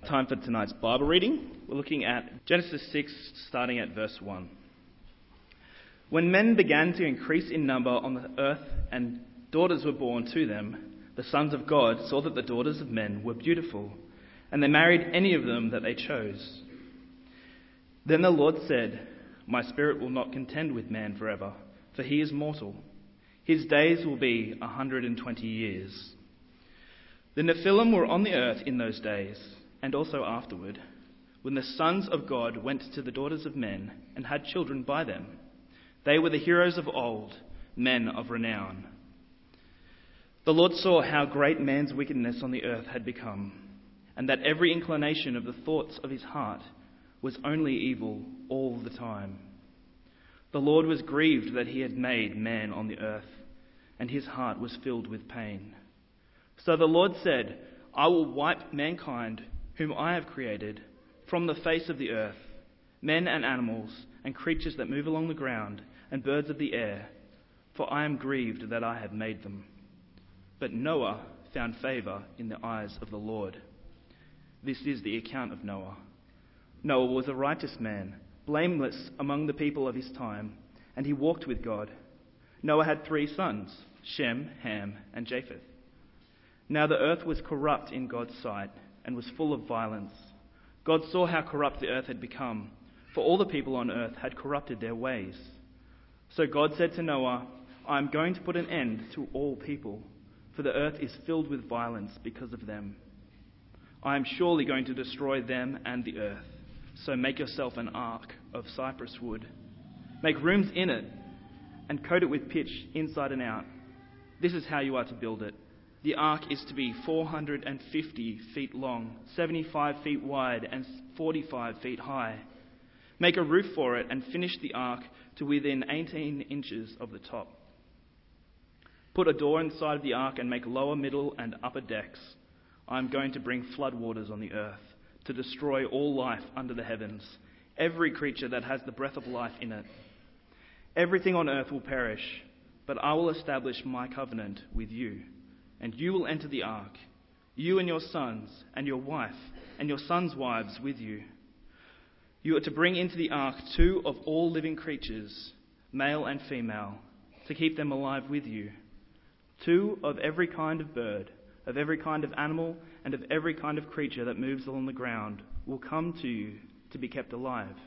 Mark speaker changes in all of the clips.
Speaker 1: Time for tonight's Bible reading. We're looking at Genesis 6, starting at verse 1. When men began to increase in number on the earth and daughters were born to them, the sons of God saw that the daughters of men were beautiful, and they married any of them that they chose. Then the Lord said, "My spirit will not contend with man forever, for he is mortal. His days will be 120 years. The Nephilim were on the earth in those days, and also afterward, when the sons of God went to the daughters of men and had children by them. They were the heroes of old, men of renown. The Lord saw how great man's wickedness on the earth had become, and that every inclination of the thoughts of his heart was only evil all the time. The Lord was grieved that he had made man on the earth, and his heart was filled with pain. So the Lord said, I will wipe mankind, whom I have created, from the face of the earth, men and animals, and creatures that move along the ground, and birds of the air, for I am grieved that I have made them. But Noah found favor in the eyes of the Lord." This is the account of Noah. Noah was a righteous man, blameless among the people of his time, and he walked with God. Noah had 3 sons, Shem, Ham, and Japheth. Now the earth was corrupt in God's sight and was full of violence. God saw how corrupt the earth had become, for all the people on earth had corrupted their ways. So God said to Noah, I am going to put an end to all people, for the earth is filled with violence because of them. I am surely going to destroy them and the earth. So make yourself an ark of cypress wood. Make rooms in it and coat it with pitch inside and out. This is how you are to build it. The ark is to be 450 feet long, 75 feet wide, and 45 feet high. Make a roof for it and finish the ark to within 18 inches of the top. Put a door inside of the ark and make lower, middle, and upper decks. I am going to bring floodwaters on the earth to destroy all life under the heavens, every creature that has the breath of life in it. Everything on earth will perish, but I will establish my covenant with you. And you will enter the ark, you and your sons, and your wife, and your sons' wives with you. You are to bring into the ark 2 of all living creatures, male and female, to keep them alive with you. 2 of every kind of bird, of every kind of animal, and of every kind of creature that moves along the ground will come to you to be kept alive.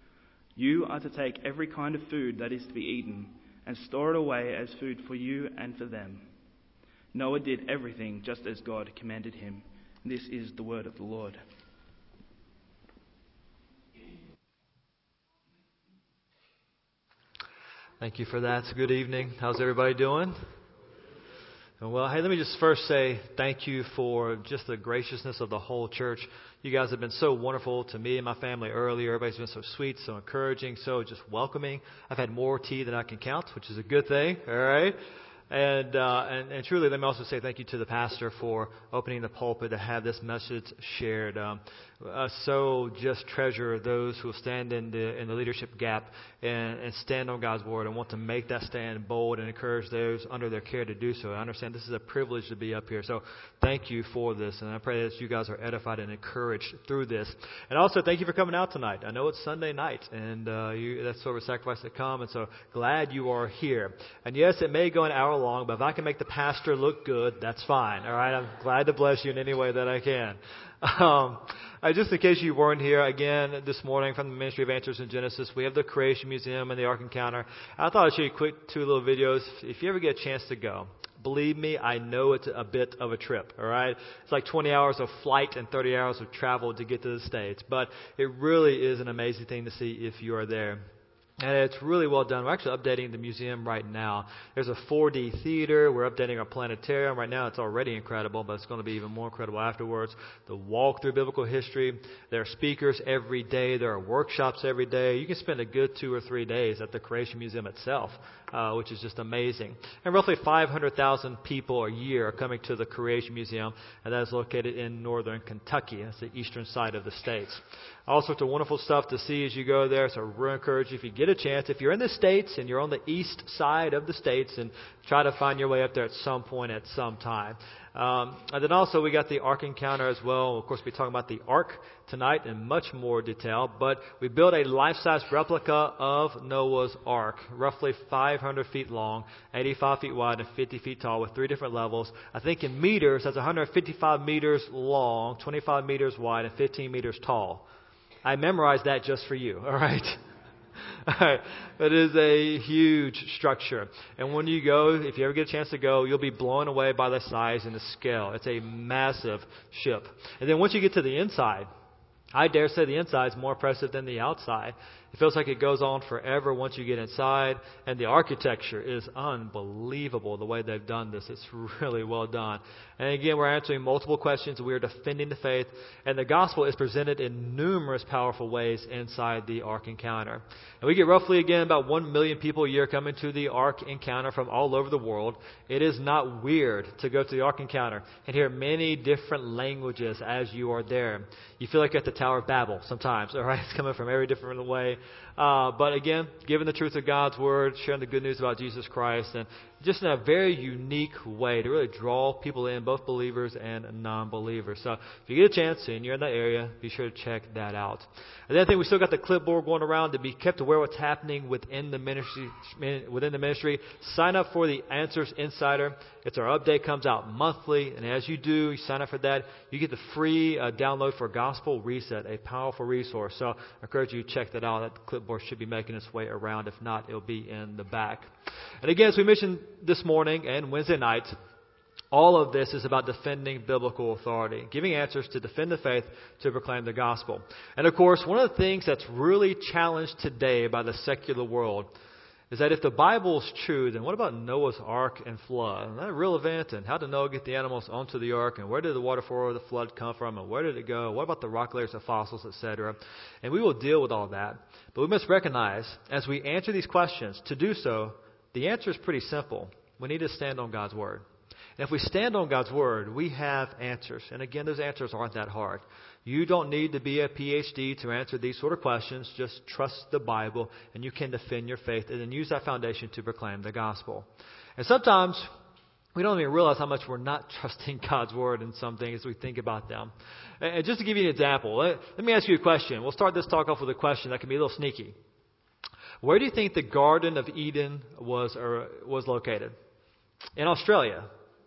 Speaker 1: You are to take every kind of food that is to be eaten, and store it away as food for you and for them. Noah did everything just as God commanded him. This is the word of the Lord.
Speaker 2: Thank you for that. Good evening. How's everybody doing? Well, hey, let me just first say thank you for just the graciousness of the whole church. You guys have been so wonderful to me and my family earlier. Everybody's been so sweet, so encouraging, so just welcoming. I've had more tea than I can count, which is a good thing. All right. And truly, let me also say thank you to the pastor for opening the pulpit to have this message shared. So just treasure those who stand in the leadership gap and stand on God's word and want to make that stand bold and encourage those under their care to do so. I understand this is a privilege to be up here. So thank you for this. And I pray that you guys are edified and encouraged through this. And also thank you for coming out tonight. I know it's Sunday night and that's sort of a sacrifice to come. And so glad you are here. And yes, it may go an hour long, but if I can make the pastor look good, that's fine. All right. I'm glad to bless you in any way that I can. Just in case you weren't here, again, this morning from the Ministry of Answers in Genesis, we have the Creation Museum and the Ark Encounter. I thought I'd show you quick 2 little videos. If you ever get a chance to go, believe me, I know it's a bit of a trip, all right? It's like 20 hours of flight and 30 hours of travel to get to the States. But it really is an amazing thing to see if you are there. And it's really well done. We're actually updating the museum right now. There's a 4D theater. We're updating our planetarium. Right now it's already incredible, but it's going to be even more incredible afterwards. The walk through biblical history. There are speakers every day. There are workshops every day. You can spend a good 2 or 3 days at the Creation Museum itself, which is just amazing. And roughly 500,000 people a year are coming to the Creation Museum, and that is located in northern Kentucky. That's the eastern side of the states. All sorts of wonderful stuff to see as you go there, so I really encourage you, if you get a chance, if you're in the States and you're on the east side of the States, and try to find your way up there at some point at some time. And then also we got the Ark encounter as well. Of course, we'll be talking about the Ark tonight in much more detail. But we built a life-size replica of Noah's Ark, roughly 500 feet long, 85 feet wide, and 50 feet tall with 3 different levels. I think in meters, that's 155 meters long, 25 meters wide, and 15 meters tall. I memorized that just for you, all right? All right. It is a huge structure. And when you go, if you ever get a chance to go, you'll be blown away by the size and the scale. It's a massive ship. And then once you get to the inside, I dare say the inside is more impressive than the outside. It feels like it goes on forever once you get inside. And the architecture is unbelievable, the way they've done this. It's really well done. And again, we're answering multiple questions. We are defending the faith. And the gospel is presented in numerous powerful ways inside the Ark encounter. And we get roughly, again, about 1 million people a year coming to the Ark encounter from all over the world. It is not weird to go to the Ark encounter and hear many different languages as you are there. You feel like you're at the Tower of Babel sometimes, all right? It's coming from every different way. But again, giving the truth of God's Word, sharing the good news about Jesus Christ, and just in a very unique way to really draw people in, both believers and non-believers. So if you get a chance and you're in that area, be sure to check that out. And then I think we still got the clipboard going around to be kept aware of what's happening within the ministry. Sign up for the Answers Insider. It's our update, comes out monthly, and as you do, you sign up for that, you get the free download for Gospel Reset, a powerful resource. So I encourage you to check that out. That clipboard should be making its way around. If not, it'll be in the back. And again, as we mentioned this morning and Wednesday night, all of this is about defending biblical authority, giving answers to defend the faith, to proclaim the gospel. And of course, one of the things that's really challenged today by the secular world is that if the Bible is true, then what about Noah's Ark and flood? Is that a real event? And how did Noah get the animals onto the ark? And where did the water for the flood come from? And where did it go? What about the rock layers of fossils, etc.? And we will deal with all that. But we must recognize, as we answer these questions, to do so, the answer is pretty simple. We need to stand on God's Word. And if we stand on God's Word, we have answers. And again, those answers aren't that hard. You don't need to be a PhD to answer these sort of questions. Just trust the Bible, and you can defend your faith and then use that foundation to proclaim the gospel. And sometimes we don't even realize how much we're not trusting God's Word in some things as we think about them. And just to give you an example, let me ask you a question. We'll start this talk off with a question that can be a little sneaky. Where do you think the Garden of Eden was located? In Australia.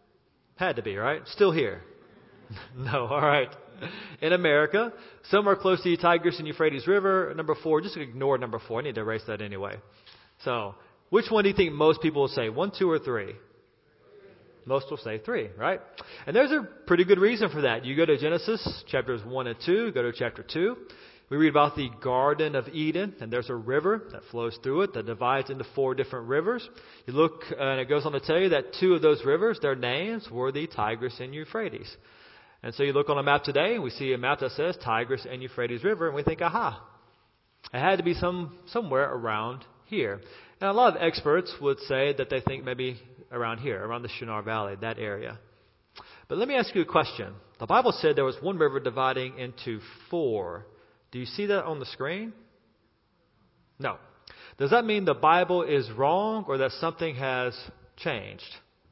Speaker 2: Had to be, right? Still here. No, all right. In America, somewhere close to the Tigris and Euphrates River. Number 4, just ignore number 4. I need to erase that anyway. So, which one do you think most people will say? 1, 2, or 3? Most will say 3, right? And there's a pretty good reason for that. You go to Genesis chapters 1 and 2, go to chapter 2. We read about the Garden of Eden, and there's a river that flows through it that divides into 4 different rivers. You look, and it goes on to tell you that 2 of those rivers, their names were the Tigris and Euphrates. And so you look on a map today, and we see a map that says Tigris and Euphrates River, and we think, aha, it had to be somewhere around here. And a lot of experts would say that they think maybe around here, around the Shinar Valley, that area. But let me ask you a question. The Bible said there was one river dividing into 4. Do you see that on the screen? No. Does that mean the Bible is wrong or that something has changed?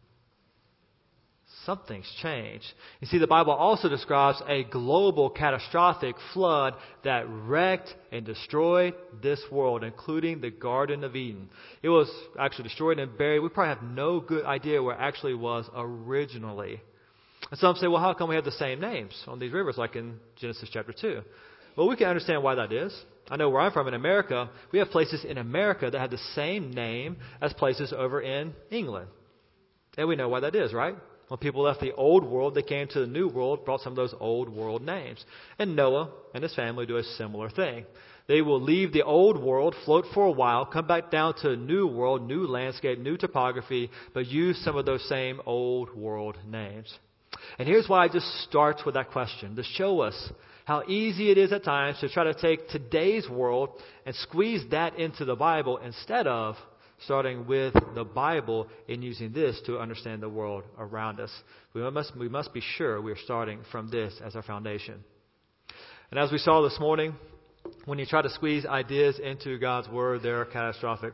Speaker 2: Something's changed. You see, the Bible also describes a global catastrophic flood that wrecked and destroyed this world, including the Garden of Eden. It was actually destroyed and buried. We probably have no good idea where it actually was originally. And some say, well, how come we have the same names on these rivers like in Genesis chapter 2? Well, we can understand why that is. I know where I'm from in America, we have places in America that have the same name as places over in England. And we know why that is, right? When people left the old world, they came to the new world, brought some of those old world names. And Noah and his family do a similar thing. They will leave the old world, float for a while, come back down to a new world, new landscape, new topography, but use some of those same old world names. And here's why I just start with that question, to show us how easy it is at times to try to take today's world and squeeze that into the Bible instead of starting with the Bible and using this to understand the world around us. We must be sure we are starting from this as our foundation. And as we saw this morning, when you try to squeeze ideas into God's Word, there are catastrophic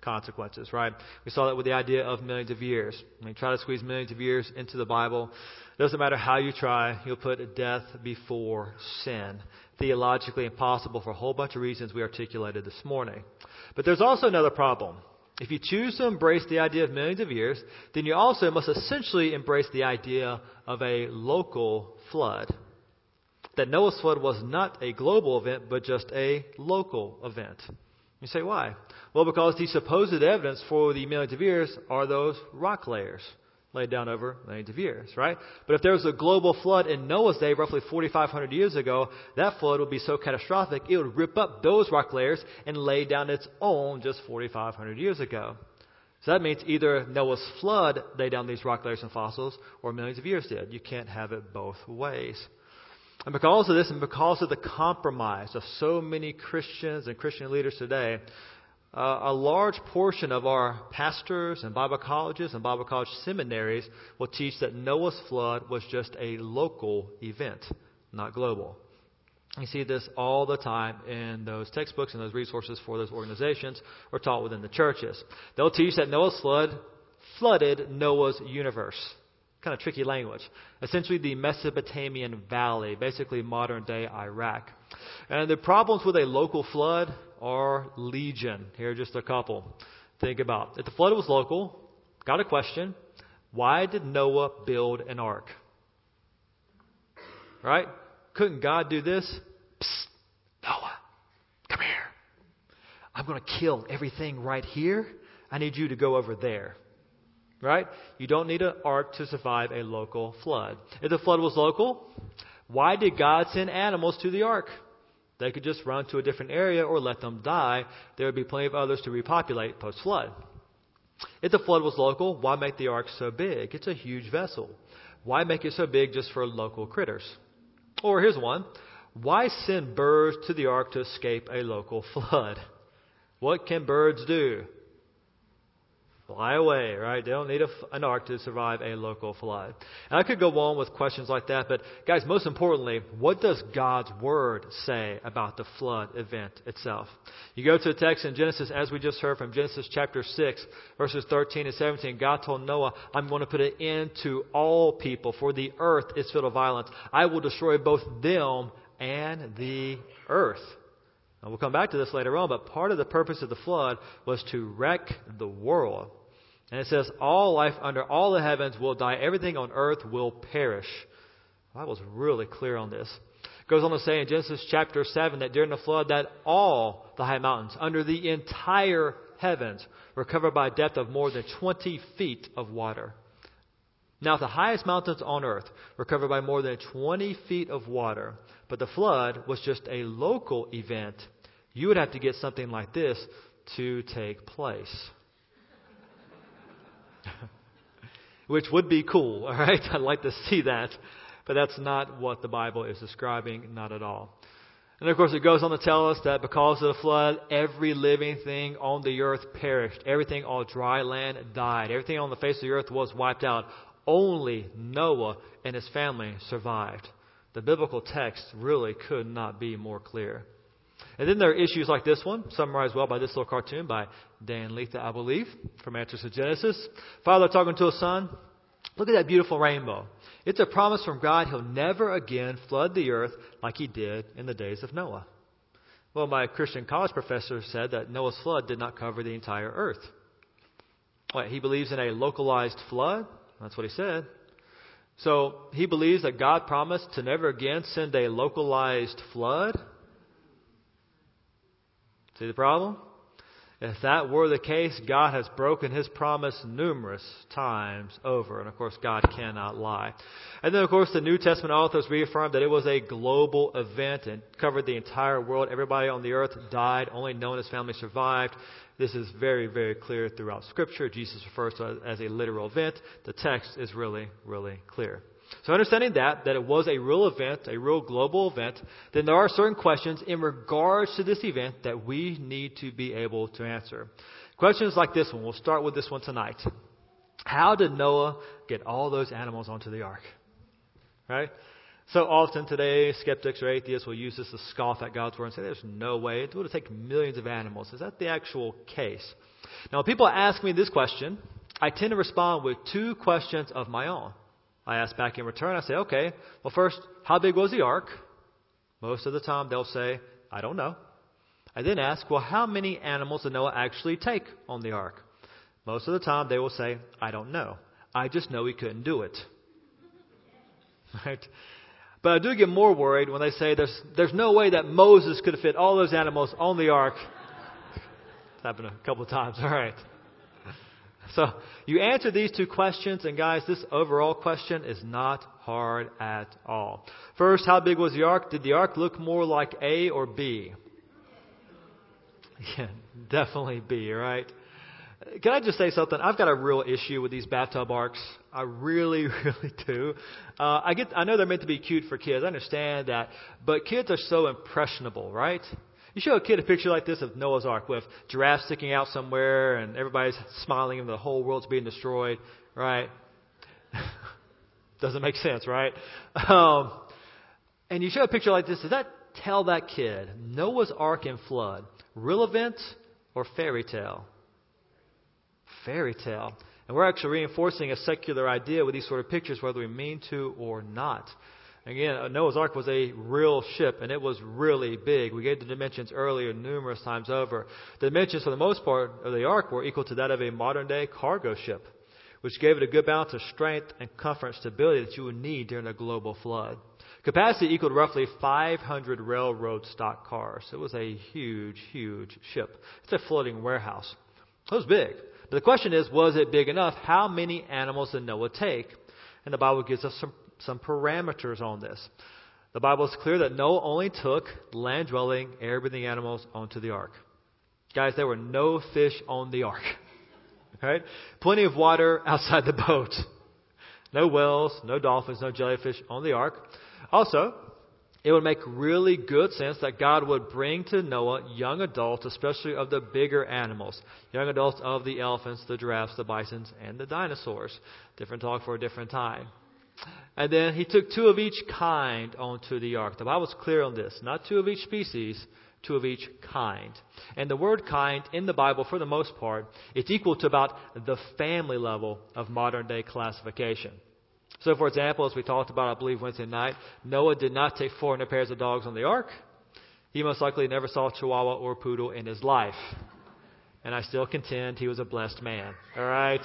Speaker 2: consequences, right? We saw that with the idea of millions of years. When you try to squeeze millions of years into the Bible, Doesn't matter how you try, you'll put death before sin. Theologically impossible for a whole bunch of reasons we articulated this morning. But there's also another problem. If you choose to embrace the idea of millions of years, then you also must essentially embrace the idea of a local flood. That Noah's flood was not a global event, but just a local event. You say, why? Well, because the supposed evidence for the millions of years are those rock layers laid down over millions of years, right? But if there was a global flood in Noah's day, roughly 4,500 years ago, that flood would be so catastrophic, it would rip up those rock layers and lay down its own just 4,500 years ago. So that means either Noah's flood laid down these rock layers and fossils, or millions of years did. You can't have it both ways. And because of this, and because of the compromise of so many Christians and Christian leaders today, a large portion of our pastors and Bible colleges and Bible college seminaries will teach that Noah's flood was just a local event, not global. You see this all the time in those textbooks and those resources for those organizations or taught within the churches. They'll teach that Noah's flood flooded Noah's universe. Kind of tricky language. Essentially the Mesopotamian Valley, basically modern-day Iraq. And the problems with a local flood are legion. Here are just a couple. Think about. If the flood was local, got a question. Why did Noah build an ark? Right? Couldn't God do this? Psst, Noah, come here. I'm going to kill everything right here. I need you to go over there. Right? You don't need an ark to survive a local flood. If the flood was local, why did God send animals to the ark? They could just run to a different area or let them die. There would be plenty of others to repopulate post-flood. If the flood was local, why make the ark so big? It's a huge vessel. Why make it so big just for local critters? Or here's one. Why send birds to the ark to escape a local flood? What can birds do? Fly away, right? They don't need an ark to survive a local flood. And I could go on with questions like that, but guys, most importantly, what does God's Word say about the flood event itself? You go to the text in Genesis, as we just heard from Genesis chapter 6, verses 13 and 17, God told Noah, I'm going to put an end to all people, for the earth is filled with violence. I will destroy both them and the earth. Now, we'll come back to this later on, but part of the purpose of the flood was to wreck the world. And it says, all life under all the heavens will die. Everything on earth will perish. The Bible's really clear on this. It goes on to say in Genesis chapter 7 that during the flood that all the high mountains under the entire heavens were covered by a depth of more than 20 feet of water. Now, the highest mountains on earth were covered by more than 20 feet of water, but the flood was just a local event. You would have to get something like this to take place. Which would be cool, all right? I'd like to see that. But that's not what the Bible is describing, not at all. And of course, it goes on to tell us that because of the flood, every living thing on the earth perished. Everything on dry land died. Everything on the face of the earth was wiped out. Only Noah and his family survived. The biblical text really could not be more clear. And then there are issues like this one, summarized well by this little cartoon by Dan Letha, I believe, from Answers to Genesis. Father talking to his son, look at that beautiful rainbow. It's a promise from God he'll never again flood the earth like he did in the days of Noah. Well, my Christian college professor said that Noah's flood did not cover the entire earth. Wait, he believes in a localized flood? That's what he said. So he believes that God promised to never again send a localized flood. See the problem? If that were the case, God has broken his promise numerous times over. And of course, God cannot lie. And then of course, the New Testament authors reaffirmed that it was a global event and covered the entire world. Everybody on the earth died. Only Noah and his family survived. This is very, very clear throughout Scripture. Jesus refers to it as a literal event. The text is really, really clear. So understanding that it was a real event, a real global event, then there are certain questions in regards to this event that we need to be able to answer. Questions like this one. We'll start with this one tonight. How did Noah get all those animals onto the ark? Right? So often today, skeptics or atheists will use this to scoff at God's word and say, there's no way. It would have taken millions of animals. Is that the actual case? Now, when people ask me this question, I tend to respond with two questions of my own. I ask back in return, I say, okay, well first, how big was the ark? Most of the time they'll say, I don't know. I then ask, well, how many animals did Noah actually take on the ark? Most of the time they will say, I don't know. I just know he couldn't do it. Right? But I do get more worried when they say there's no way that Moses could have fit all those animals on the ark. It's happened a couple of times. All right. So you answer these two questions, and guys, this overall question is not hard at all. First, how big was the ark? Did the ark look more like A or B? Yeah, definitely B, right? Can I just say something? I've got a real issue with these bathtub arks. I really, really do. I know they're meant to be cute for kids. I understand that. But kids are so impressionable, right? You show a kid a picture like this of Noah's Ark with giraffes sticking out somewhere and everybody's smiling and the whole world's being destroyed, right? Doesn't make sense, right? And you show a picture like this, does that tell that kid Noah's Ark and flood, real event or fairy tale? Fairy tale. And we're actually reinforcing a secular idea with these sort of pictures, whether we mean to or not. Again, Noah's Ark was a real ship, and it was really big. We gave the dimensions earlier numerous times over. The dimensions, for the most part, of the Ark were equal to that of a modern-day cargo ship, which gave it a good balance of strength and comfort and stability that you would need during a global flood. Capacity equaled roughly 500 railroad stock cars. It was a huge, huge ship. It's a floating warehouse. It was big. But the question is, was it big enough? How many animals did Noah take? And the Bible gives us some parameters on this. The Bible is clear that Noah only took land-dwelling, air-breathing animals onto the ark. Guys, there were no fish on the ark. Right? Plenty of water outside the boat. No whales, no dolphins, no jellyfish on the ark. Also, it would make really good sense that God would bring to Noah young adults, especially of the bigger animals. Young adults of the elephants, the giraffes, the bisons, and the dinosaurs. Different talk for a different time. And then he took 2 of each kind onto the ark. The Bible's clear on this. Not 2 of each species, 2 of each kind. And the word kind in the Bible, for the most part, it's equal to about the family level of modern day classification. So, for example, as we talked about, I believe, Wednesday night, Noah did not take 400 pairs of dogs on the ark. He most likely never saw a Chihuahua or a Poodle in his life. And I still contend he was a blessed man. All right?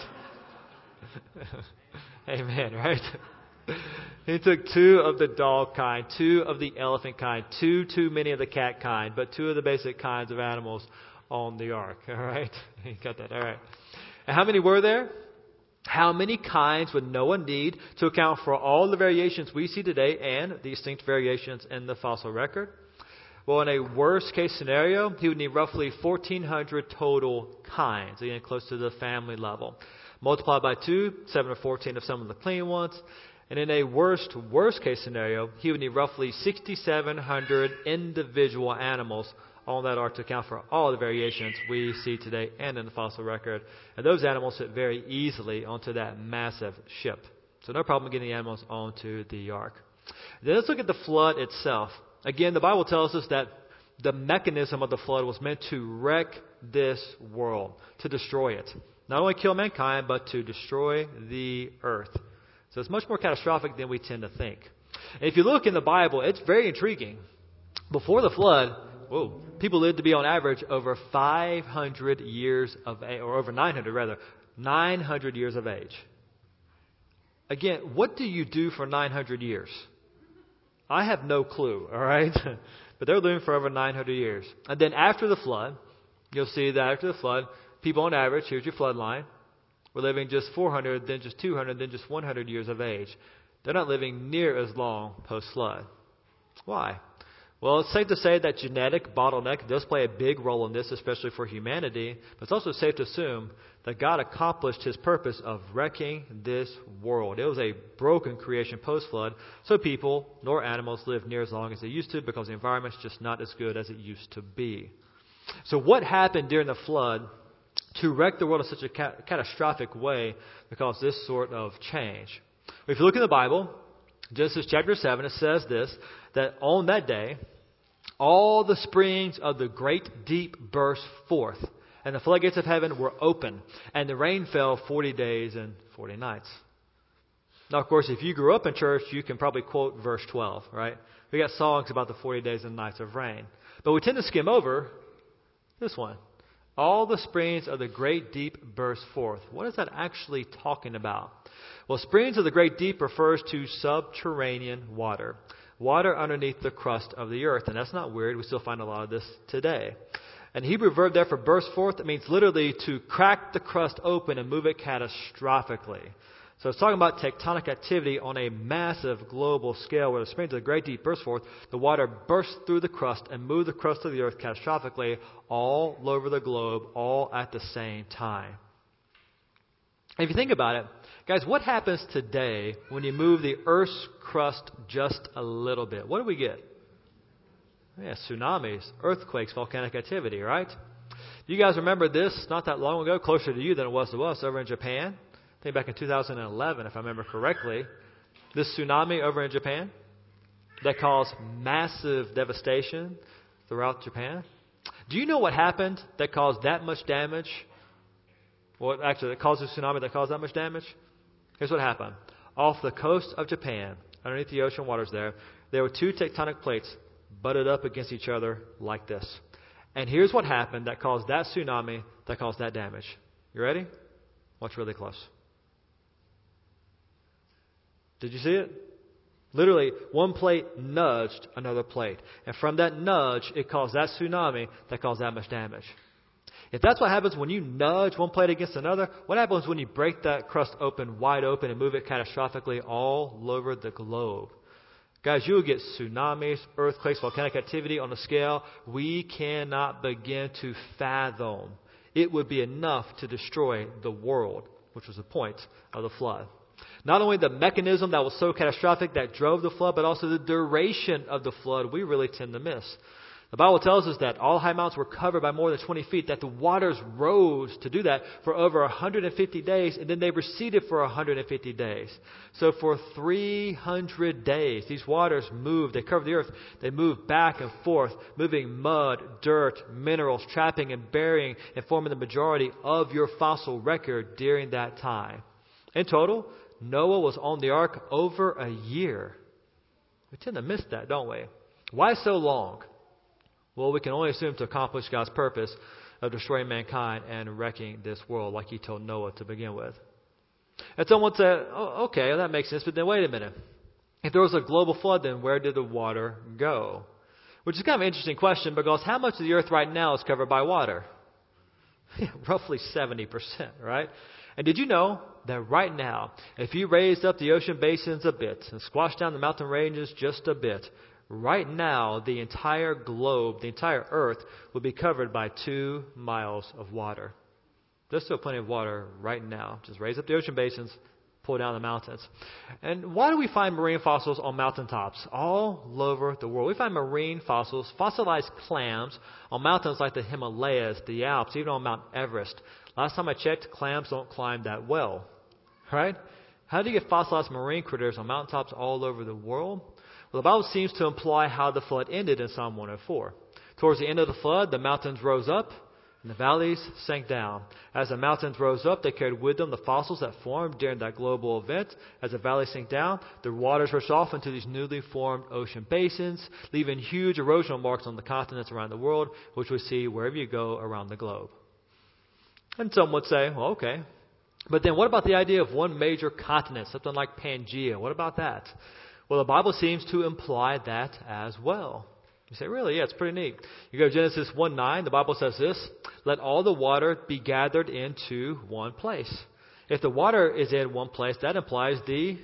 Speaker 2: Amen, right? He took 2 of the dog kind, 2 of the elephant kind, 2 too many of the cat kind, but 2 of the basic kinds of animals on the ark. All right? You got that? All right. And how many were there? How many kinds would Noah need to account for all the variations we see today and the distinct variations in the fossil record? Well, in a worst-case scenario, he would need roughly 1,400 total kinds, again, close to the family level. Multiplied by 2, 7 or 14 of some of the clean ones. And in a worst-case scenario, he would need roughly 6,700 individual animals on that ark to account for all the variations we see today and in the fossil record. And those animals fit very easily onto that massive ship. So no problem getting the animals onto the ark. Then let's look at the flood itself. Again, the Bible tells us that the mechanism of the flood was meant to wreck this world, to destroy it. Not only kill mankind, but to destroy the earth. So it's much more catastrophic than we tend to think. And if you look in the Bible, it's very intriguing. Before the flood, people lived to be on average over 500 years of age, or over 900 rather, 900 years of age. Again, what do you do for 900 years? I have no clue, all right? But they're living for over 900 years. And then after the flood, you'll see that after the flood, people on average, here's your flood line, were living just 400, then just 200, then just 100 years of age. They're not living near as long post-flood. Why? Well, it's safe to say that genetic bottleneck does play a big role in this, especially for humanity. But it's also safe to assume that God accomplished His purpose of wrecking this world. It was a broken creation post-flood, so people nor animals live near as long as they used to because the environment's just not as good as it used to be. So what happened during the flood to wreck the world in such a catastrophic way because this sort of change? If you look in the Bible, Genesis chapter 7, it says this, that on that day, all the springs of the great deep burst forth, and the floodgates of heaven were open, and the rain fell 40 days and 40 nights. Now, of course, if you grew up in church, you can probably quote verse 12, right? We got songs about the 40 days and nights of rain. But we tend to skim over this one. All the springs of the great deep burst forth. What is that actually talking about? Well, springs of the great deep refers to subterranean water. Water underneath the crust of the earth. And that's not weird. We still find a lot of this today. And the Hebrew verb there for burst forth, it means literally to crack the crust open and move it catastrophically. So it's talking about tectonic activity on a massive global scale where the springs of the great deep burst forth, the water bursts through the crust and moves the crust of the earth catastrophically all over the globe, all at the same time. If you think about it, guys, what happens today when you move the Earth's crust just a little bit? What do we get? Yeah, tsunamis, earthquakes, volcanic activity, right? You guys remember this not that long ago, closer to you than it was to us, over in Japan? I think back in 2011, if I remember correctly, this tsunami over in Japan that caused massive devastation throughout Japan. Do you know what happened that caused that much damage? Well, actually, that caused a tsunami that caused that much damage? Here's what happened. Off the coast of Japan, underneath the ocean waters there were two tectonic plates butted up against each other like this. And here's what happened that caused that tsunami that caused that damage. You ready? Watch really close. Did you see it? Literally, one plate nudged another plate. And from that nudge, it caused that tsunami that caused that much damage. If that's what happens when you nudge one plate against another, what happens when you break that crust open, wide open, and move it catastrophically all over the globe? Guys, you will get tsunamis, earthquakes, volcanic activity on a scale we cannot begin to fathom. It would be enough to destroy the world, which was the point of the flood. Not only the mechanism that was so catastrophic that drove the flood, but also the duration of the flood we really tend to miss. The Bible tells us that all high mountains were covered by more than 20 feet, that the waters rose to do that for over 150 days, and then they receded for 150 days. So for 300 days, these waters moved. They covered the earth. They moved back and forth, moving mud, dirt, minerals, trapping and burying and forming the majority of your fossil record during that time. In total, Noah was on the ark over a year. We tend to miss that, don't we? Why so long? Well, we can only assume to accomplish God's purpose of destroying mankind and wrecking this world like He told Noah to begin with. And someone would say, oh, okay, that makes sense, but then wait a minute. If there was a global flood, then where did the water go? Which is kind of an interesting question because how much of the earth right now is covered by water? Roughly 70%, right? And did you know that right now, if you raised up the ocean basins a bit and squashed down the mountain ranges just a bit, right now, the entire globe, the entire earth, would be covered by 2 miles of water. There's still plenty of water right now. Just raise up the ocean basins, pull down the mountains. And why do we find marine fossils on mountaintops all over the world? We find marine fossils, fossilized clams, on mountains like the Himalayas, the Alps, even on Mount Everest. Last time I checked, clams don't climb that well. Right? How do you get fossilized marine critters on mountaintops all over the world? Well, the Bible seems to imply how the flood ended in Psalm 104. Towards the end of the flood, the mountains rose up and the valleys sank down. As the mountains rose up, they carried with them the fossils that formed during that global event. As the valleys sank down, the waters rushed off into these newly formed ocean basins, leaving huge erosional marks on the continents around the world, which we see wherever you go around the globe. And some would say, well, okay. But then what about the idea of one major continent, something like Pangaea? What about that? Well, the Bible seems to imply that as well. You say, really? Yeah, it's pretty neat. You go to Genesis 1:9, the Bible says this, let all the water be gathered into one place. If the water is in one place, that implies the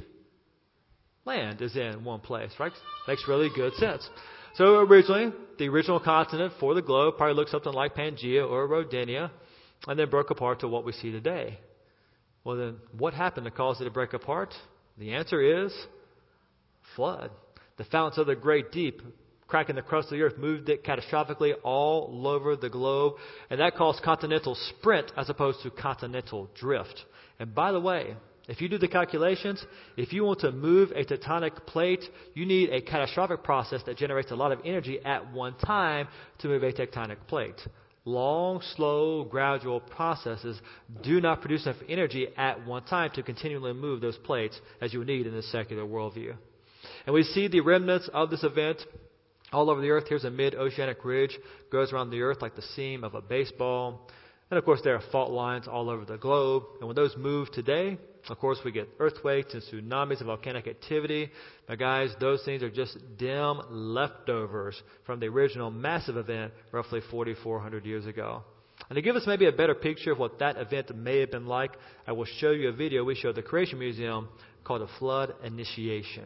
Speaker 2: land is in one place, right? Makes really good sense. So originally, the original continent for the globe probably looked something like Pangaea or Rodinia, and then broke apart to what we see today. Well, then what happened to cause it to break apart? The answer is flood. The fountains of the great deep, cracking the crust of the earth, moved it catastrophically all over the globe. And that caused continental sprint as opposed to continental drift. And by the way, if you do the calculations, if you want to move a tectonic plate, you need a catastrophic process that generates a lot of energy at one time to move a tectonic plate. Long, slow, gradual processes do not produce enough energy at one time to continually move those plates as you would need in the secular worldview. And we see the remnants of this event all over the earth. Here's a mid-oceanic ridge, goes around the earth like the seam of a baseball. And of course, there are fault lines all over the globe. And when those move today, of course, we get earthquakes and tsunamis and volcanic activity. Now, guys, those things are just dim leftovers from the original massive event roughly 4,400 years ago. And to give us maybe a better picture of what that event may have been like, I will show you a video we showed at the Creation Museum called A Flood Initiation.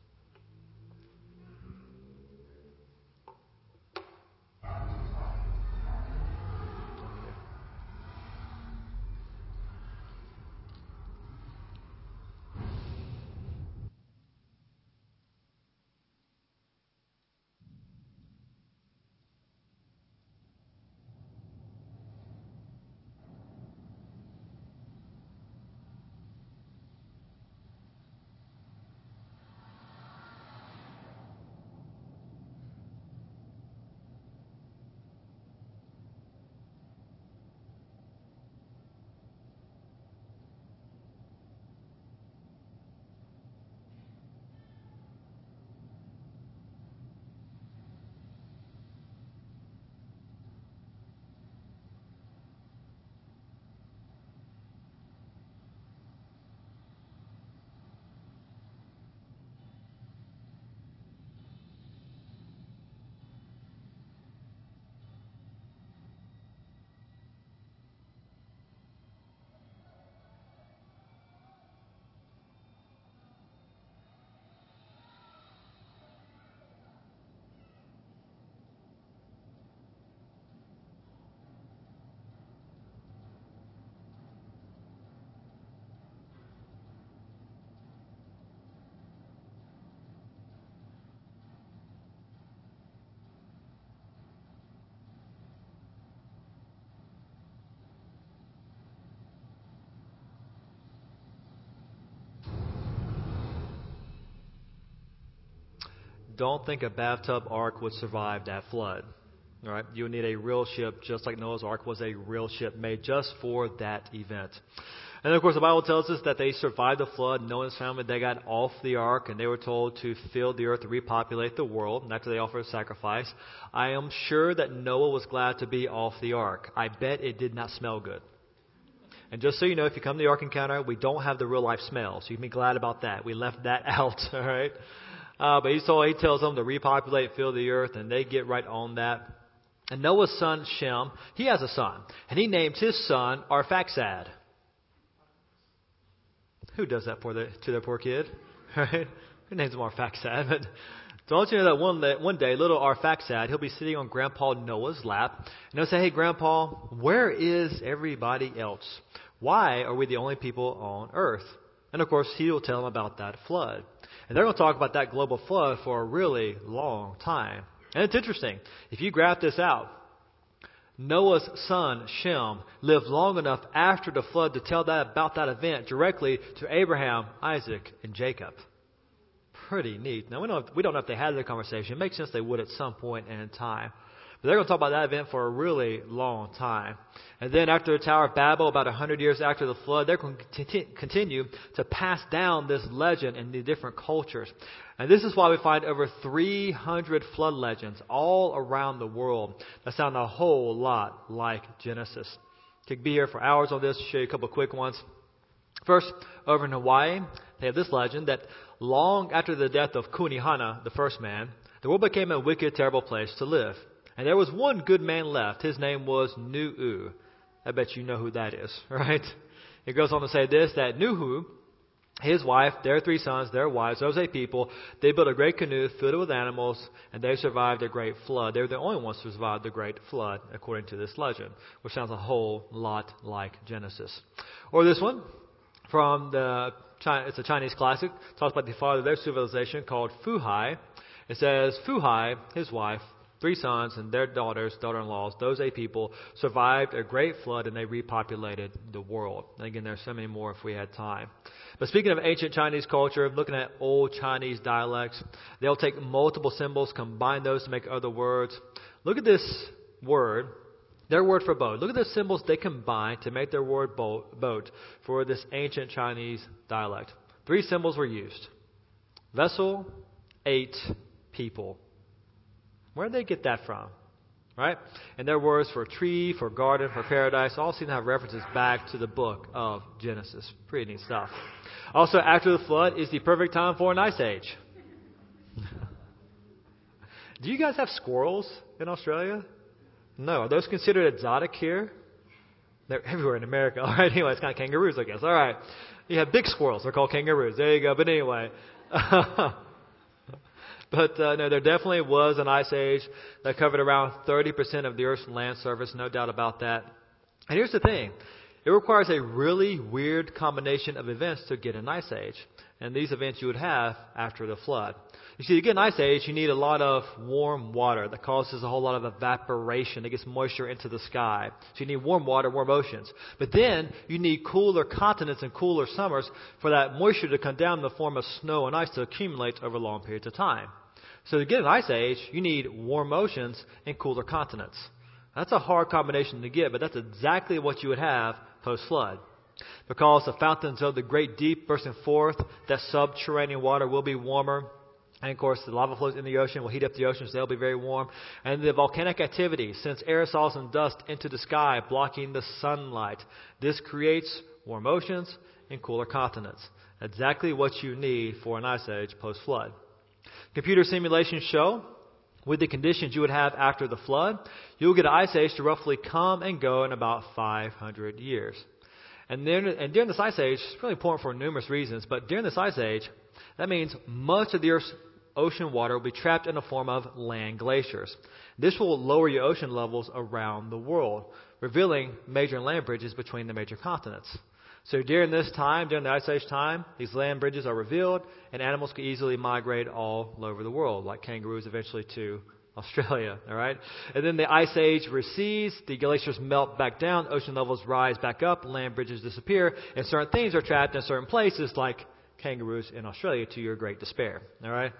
Speaker 2: Don't think a bathtub ark would survive that flood. All right, you would need a real ship, just like Noah's Ark was a real ship made just for that event. And of course, the Bible tells us that they survived the flood. Noah and his family, they got off the ark, and they were told to fill the earth to repopulate the world. And after they offered a sacrifice, I am sure that Noah was glad to be off the ark. I bet it did not smell good. And just so you know, if you come to the Ark Encounter, we don't have the real life smell, so you can be glad about that. We left that out, all right? But he tells them to repopulate, fill the earth, and they get right on that. And Noah's son, Shem, he has a son. And he named his son Arphaxad. Who does that to their poor kid? Right? Who names him Arphaxad? But don't you know that one day, little Arphaxad, he'll be sitting on Grandpa Noah's lap. And he'll say, hey, Grandpa, where is everybody else? Why are we the only people on earth? And of course, he will tell them about that flood. And they're going to talk about that global flood for a really long time. And it's interesting. If you graph this out, Noah's son, Shem, lived long enough after the flood to tell about that event directly to Abraham, Isaac, and Jacob. Pretty neat. Now, we don't know if they had the conversation. It makes sense they would at some point in time. But they're going to talk about that event for a really long time. And then after the Tower of Babel, about 100 years after the flood, they're going to continue to pass down this legend in the different cultures. And this is why we find over 300 flood legends all around the world that sound a whole lot like Genesis. Could be here for hours on this. Show you a couple of quick ones. First, over in Hawaii, they have this legend that long after the death of Kunihana, the first man, the world became a wicked, terrible place to live. And there was one good man left. His name was Nu'u. I bet you know who that is, right? It goes on to say this, that Nu'u, his wife, their 3 sons, their wives, those 8 people, they built a great canoe filled with animals, and they survived a great flood. They were the only ones to survive the great flood, according to this legend, which sounds a whole lot like Genesis. Or this one, from it's a Chinese classic, talks about the father of their civilization called Fuhai. It says, Fuhai, his wife, 3 sons and their daughters, daughter-in-laws, those 8 people survived a great flood and they repopulated the world. And again, there's so many more if we had time. But speaking of ancient Chinese culture, looking at old Chinese dialects, they'll take multiple symbols, combine those to make other words. Look at this word Their word for boat. Look at the symbols they combined to make their word boat for this ancient Chinese dialect. 3 symbols were used. Vessel, 8 people. Where did they get that from? Right? And their words for tree, for garden, for paradise, all seem to have references back to the book of Genesis. Pretty neat stuff. Also, after the flood is the perfect time for an ice age. Do you guys have squirrels in Australia? No. Are those considered exotic here? They're everywhere in America. All right, anyway, it's kind of kangaroos, I guess. All right. You have big squirrels. They're called kangaroos. There you go. But anyway. But no, there definitely was an ice age that covered around 30% of the Earth's land surface. No doubt about that. And here's the thing. It requires a really weird combination of events to get an ice age. And these events you would have after the flood. You see, to get an ice age, you need a lot of warm water that causes a whole lot of evaporation. It gets moisture into the sky. So you need warm water, warm oceans. But then you need cooler continents and cooler summers for that moisture to come down in the form of snow and ice to accumulate over long periods of time. So to get an ice age, you need warm oceans and cooler continents. That's a hard combination to get, but that's exactly what you would have post-flood. Because the fountains of the great deep bursting forth, that subterranean water will be warmer. And, of course, the lava flows in the ocean will heat up the oceans. They'll be very warm. And the volcanic activity sends aerosols and dust into the sky, blocking the sunlight. This creates warm oceans and cooler continents. Exactly what you need for an ice age post-flood. Computer simulations show, with the conditions you would have after the flood, you'll get an ice age to roughly come and go in about 500 years. And during this ice age, it's really important for numerous reasons, but during this ice age, that means much of the Earth's ocean water will be trapped in the form of land glaciers. This will lower your ocean levels around the world, revealing major land bridges between the major continents. So during this time, during the Ice Age time, these land bridges are revealed, and animals can easily migrate all over the world, like kangaroos eventually to Australia, all right? And then the Ice Age recedes, the glaciers melt back down, ocean levels rise back up, land bridges disappear, and certain things are trapped in certain places, like kangaroos in Australia, to your great despair, all right?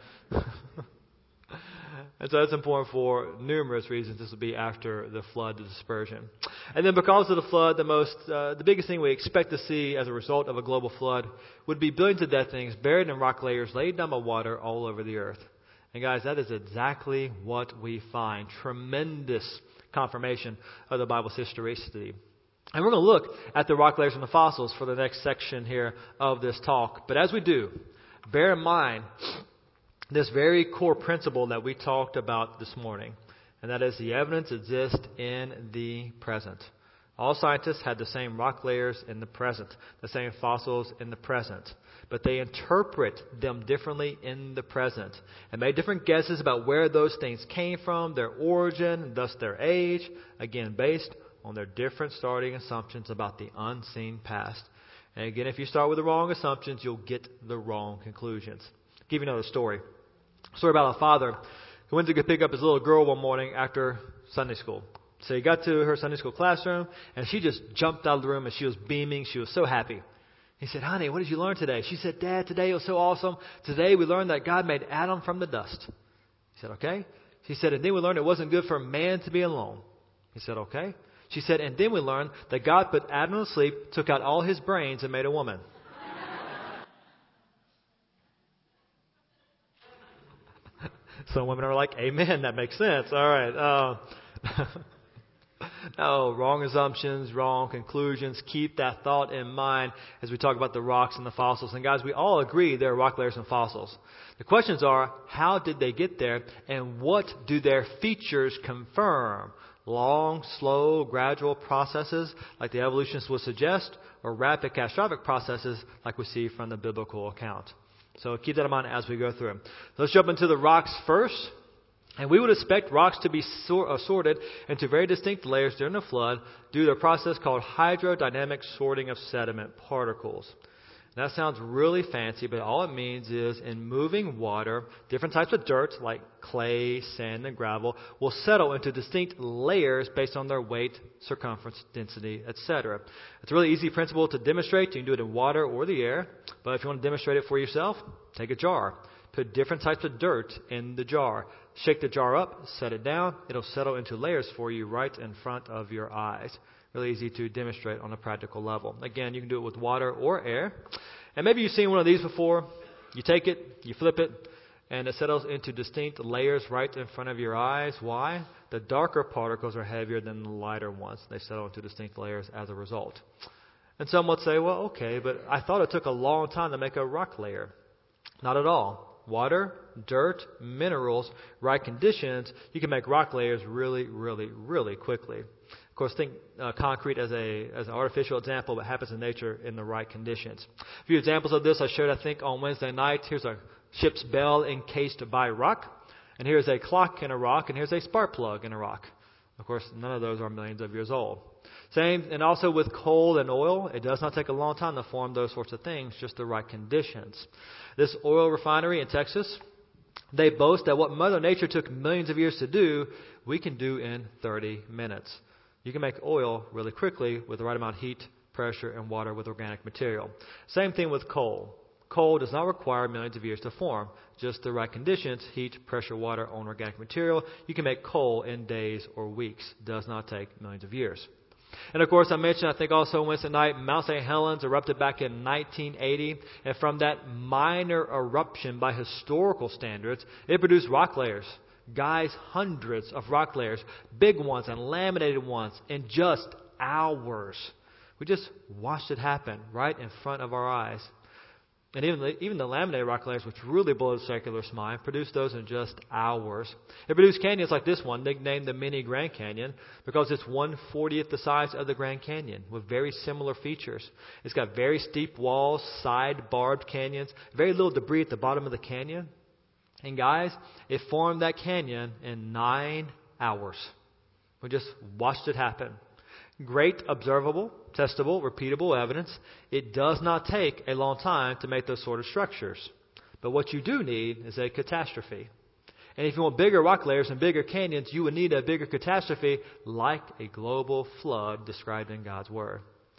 Speaker 2: And so that's important for numerous reasons. This will be after the flood, the dispersion. And then because of the flood, the biggest thing we expect to see as a result of a global flood would be billions of dead things buried in rock layers laid down by water all over the earth. And guys, that is exactly what we find. Tremendous confirmation of the Bible's historicity. And we're going to look at the rock layers and the fossils for the next section here of this talk. But as we do, bear in mind this very core principle that we talked about this morning, and that is the evidence exists in the present. All scientists had the same rock layers in the present, the same fossils in the present, but they interpret them differently in the present and made different guesses about where those things came from, their origin, and thus their age, again, based on their different starting assumptions about the unseen past. And again, if you start with the wrong assumptions, you'll get the wrong conclusions. I'll give you another story. A story about a father who went to go pick up his little girl one morning after Sunday school. So he got to her Sunday school classroom, and she just jumped out of the room, and she was beaming. She was so happy. He said, "Honey, what did you learn today?" She said, "Dad, today it was so awesome. Today we learned that God made Adam from the dust." He said, "Okay." She said, "And then we learned it wasn't good for a man to be alone." He said, "Okay." She said, "And then we learned that God put Adam to sleep, took out all his brains, and made a woman." Some women are like, "Amen, that makes sense." All right. No, wrong assumptions, wrong conclusions. Keep that thought in mind as we talk about the rocks and the fossils. And guys, we all agree there are rock layers and fossils. The questions are, how did they get there? And what do their features confirm? Long, slow, gradual processes like the evolutionists would suggest, or rapid, catastrophic processes like we see from the biblical account. So keep that in mind as we go through. Let's jump into the rocks first. And we would expect rocks to be sorted into very distinct layers during the flood due to a process called hydrodynamic sorting of sediment particles. That sounds really fancy, but all it means is in moving water, different types of dirt like clay, sand, and gravel will settle into distinct layers based on their weight, circumference, density, etc. It's a really easy principle to demonstrate. You can do it in water or the air, but if you want to demonstrate it for yourself, take a jar. Put different types of dirt in the jar. Shake the jar up, set it down. It'll settle into layers for you right in front of your eyes. Really easy to demonstrate on a practical level. Again, you can do it with water or air. And maybe you've seen one of these before. You take it, you flip it, and it settles into distinct layers right in front of your eyes. Why? The darker particles are heavier than the lighter ones. They settle into distinct layers as a result. And some would say, well, okay, but I thought it took a long time to make a rock layer. Not at all. Water, dirt, minerals, right conditions, you can make rock layers really, really, really quickly. Of course, think concrete as an artificial example, but happens in nature in the right conditions. A few examples of this I showed, I think, on Wednesday night. Here's a ship's bell encased by rock, and here's a clock in a rock, and here's a spark plug in a rock. Of course, none of those are millions of years old. Same, and also with coal and oil, it does not take a long time to form those sorts of things, just the right conditions. This oil refinery in Texas, they boast that what Mother Nature took millions of years to do, we can do in 30 minutes. You can make oil really quickly with the right amount of heat, pressure, and water with organic material. Same thing with coal. Coal does not require millions of years to form. Just the right conditions, heat, pressure, water, on organic material. You can make coal in days or weeks. Does not take millions of years. And of course, I mentioned, I think also Wednesday night, Mount St. Helens erupted back in 1980. And from that minor eruption by historical standards, it produced rock layers. Guys, hundreds of rock layers, big ones and laminated ones, in just hours. We just watched it happen right in front of our eyes. And even the laminated rock layers, which really blow the secularist mind, produced those in just hours. It produced canyons like this one, nicknamed the Mini Grand Canyon, because it's 1/40th the size of the Grand Canyon, with very similar features. It's got very steep walls, side barbed canyons, very little debris at the bottom of the canyon. And guys, it formed that canyon in 9 hours. We just watched it happen. Great observable, testable, repeatable evidence. It does not take a long time to make those sort of structures. But what you do need is a catastrophe. And if you want bigger rock layers and bigger canyons, you would need a bigger catastrophe like a global flood described in God's Word.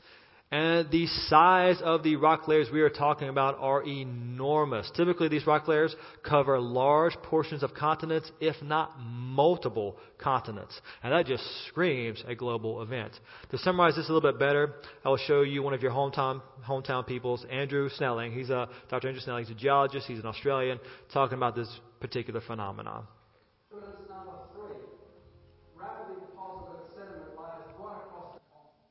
Speaker 2: And the size of the rock layers we are talking about are enormous. Typically, these rock layers cover large portions of continents, if not multiple continents. And that just screams a global event. To summarize this a little bit better, I will show you one of your hometown peoples, Andrew Snelling. He's Dr. Andrew Snelling. He's a geologist. He's an Australian, talking about this particular phenomenon.
Speaker 3: Evidence number 3. Rapidly deposited sediment layers right across the continent.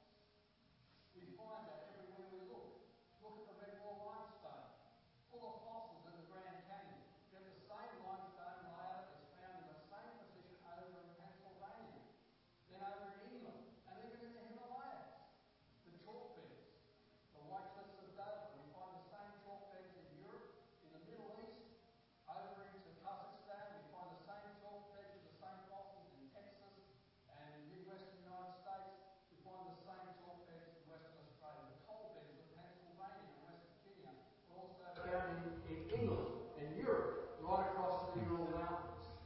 Speaker 3: We find that everywhere we look. Look at the Redwall limestone, full of fossils in the Grand Canyon. Yet the same limestone layer is found in the same position over in Pennsylvania, then over in England, and even in the Himalayas. The chalk beds, the White Cliffs of Dover. We find the same chalk beds in Europe, in the Middle East, over into Kazakhstan. We find the same chalk beds with the same fossils in Texas and in Midwestern United States. We find the same chalk beds in Western Australia. The coal beds of Pennsylvania and West Virginia are also found in England and Europe, right across the Ural Mountains.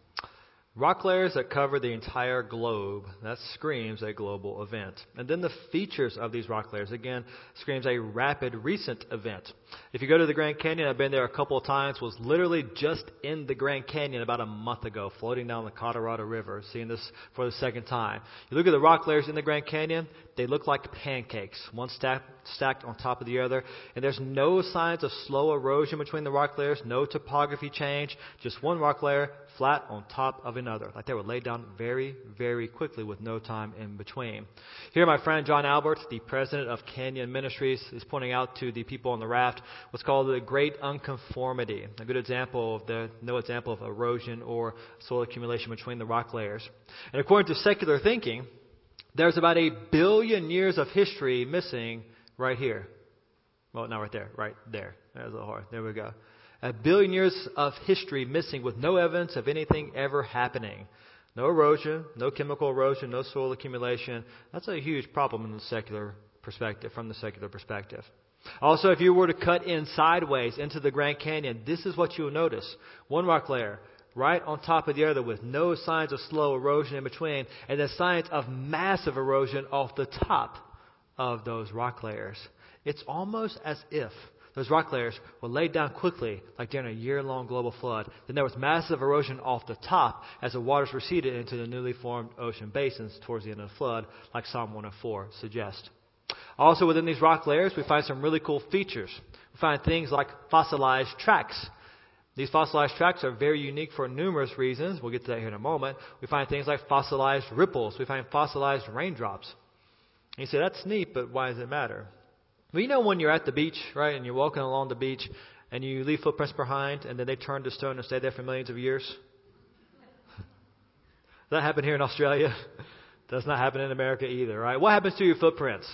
Speaker 2: Rock layers that cover the entire globe. That screams a global event. And then the features of these rock layers, again, screams a rapid, recent event. If you go to the Grand Canyon, I've been there a couple of times, was literally just in the Grand Canyon about a month ago, floating down the Colorado River, seeing this for the second time. You look at the rock layers in the Grand Canyon, they look like pancakes, one stacked on top of the other. And there's no signs of slow erosion between the rock layers, no topography change, just one rock layer flat on top of another. Like they were laid down very, very quickly with no time in between. Here, my friend John Albert, the president of Canyon Ministries, is pointing out to the people on the raft what's called the Great Unconformity. A good example of no example of erosion or soil accumulation between the rock layers. And according to secular thinking, there's about 1 billion years of history missing right here. Well, not right there, right there. There's a little hard. There we go. 1 billion years of history missing with no evidence of anything ever happening. No erosion, no chemical erosion, no soil accumulation. That's a huge problem in the secular perspective, from the secular perspective. Also, if you were to cut in sideways into the Grand Canyon, this is what you'll notice. One rock layer right on top of the other with no signs of slow erosion in between, and then signs of massive erosion off the top of those rock layers. It's almost as if those rock layers were laid down quickly, like during a year-long global flood. Then there was massive erosion off the top as the waters receded into the newly formed ocean basins towards the end of the flood, like Psalm 104 suggests. Also within these rock layers, we find some really cool features. We find things like fossilized tracks. These fossilized tracks are very unique for numerous reasons. We'll get to that here in a moment. We find things like fossilized ripples. We find fossilized raindrops. And you say, that's neat, but why does it matter? Well, you know when you're at the beach, right, and you're walking along the beach, and you leave footprints behind, and then they turn to stone and stay there for millions of years? Does that happen here in Australia? Does not happen in America either, right? What happens to your footprints?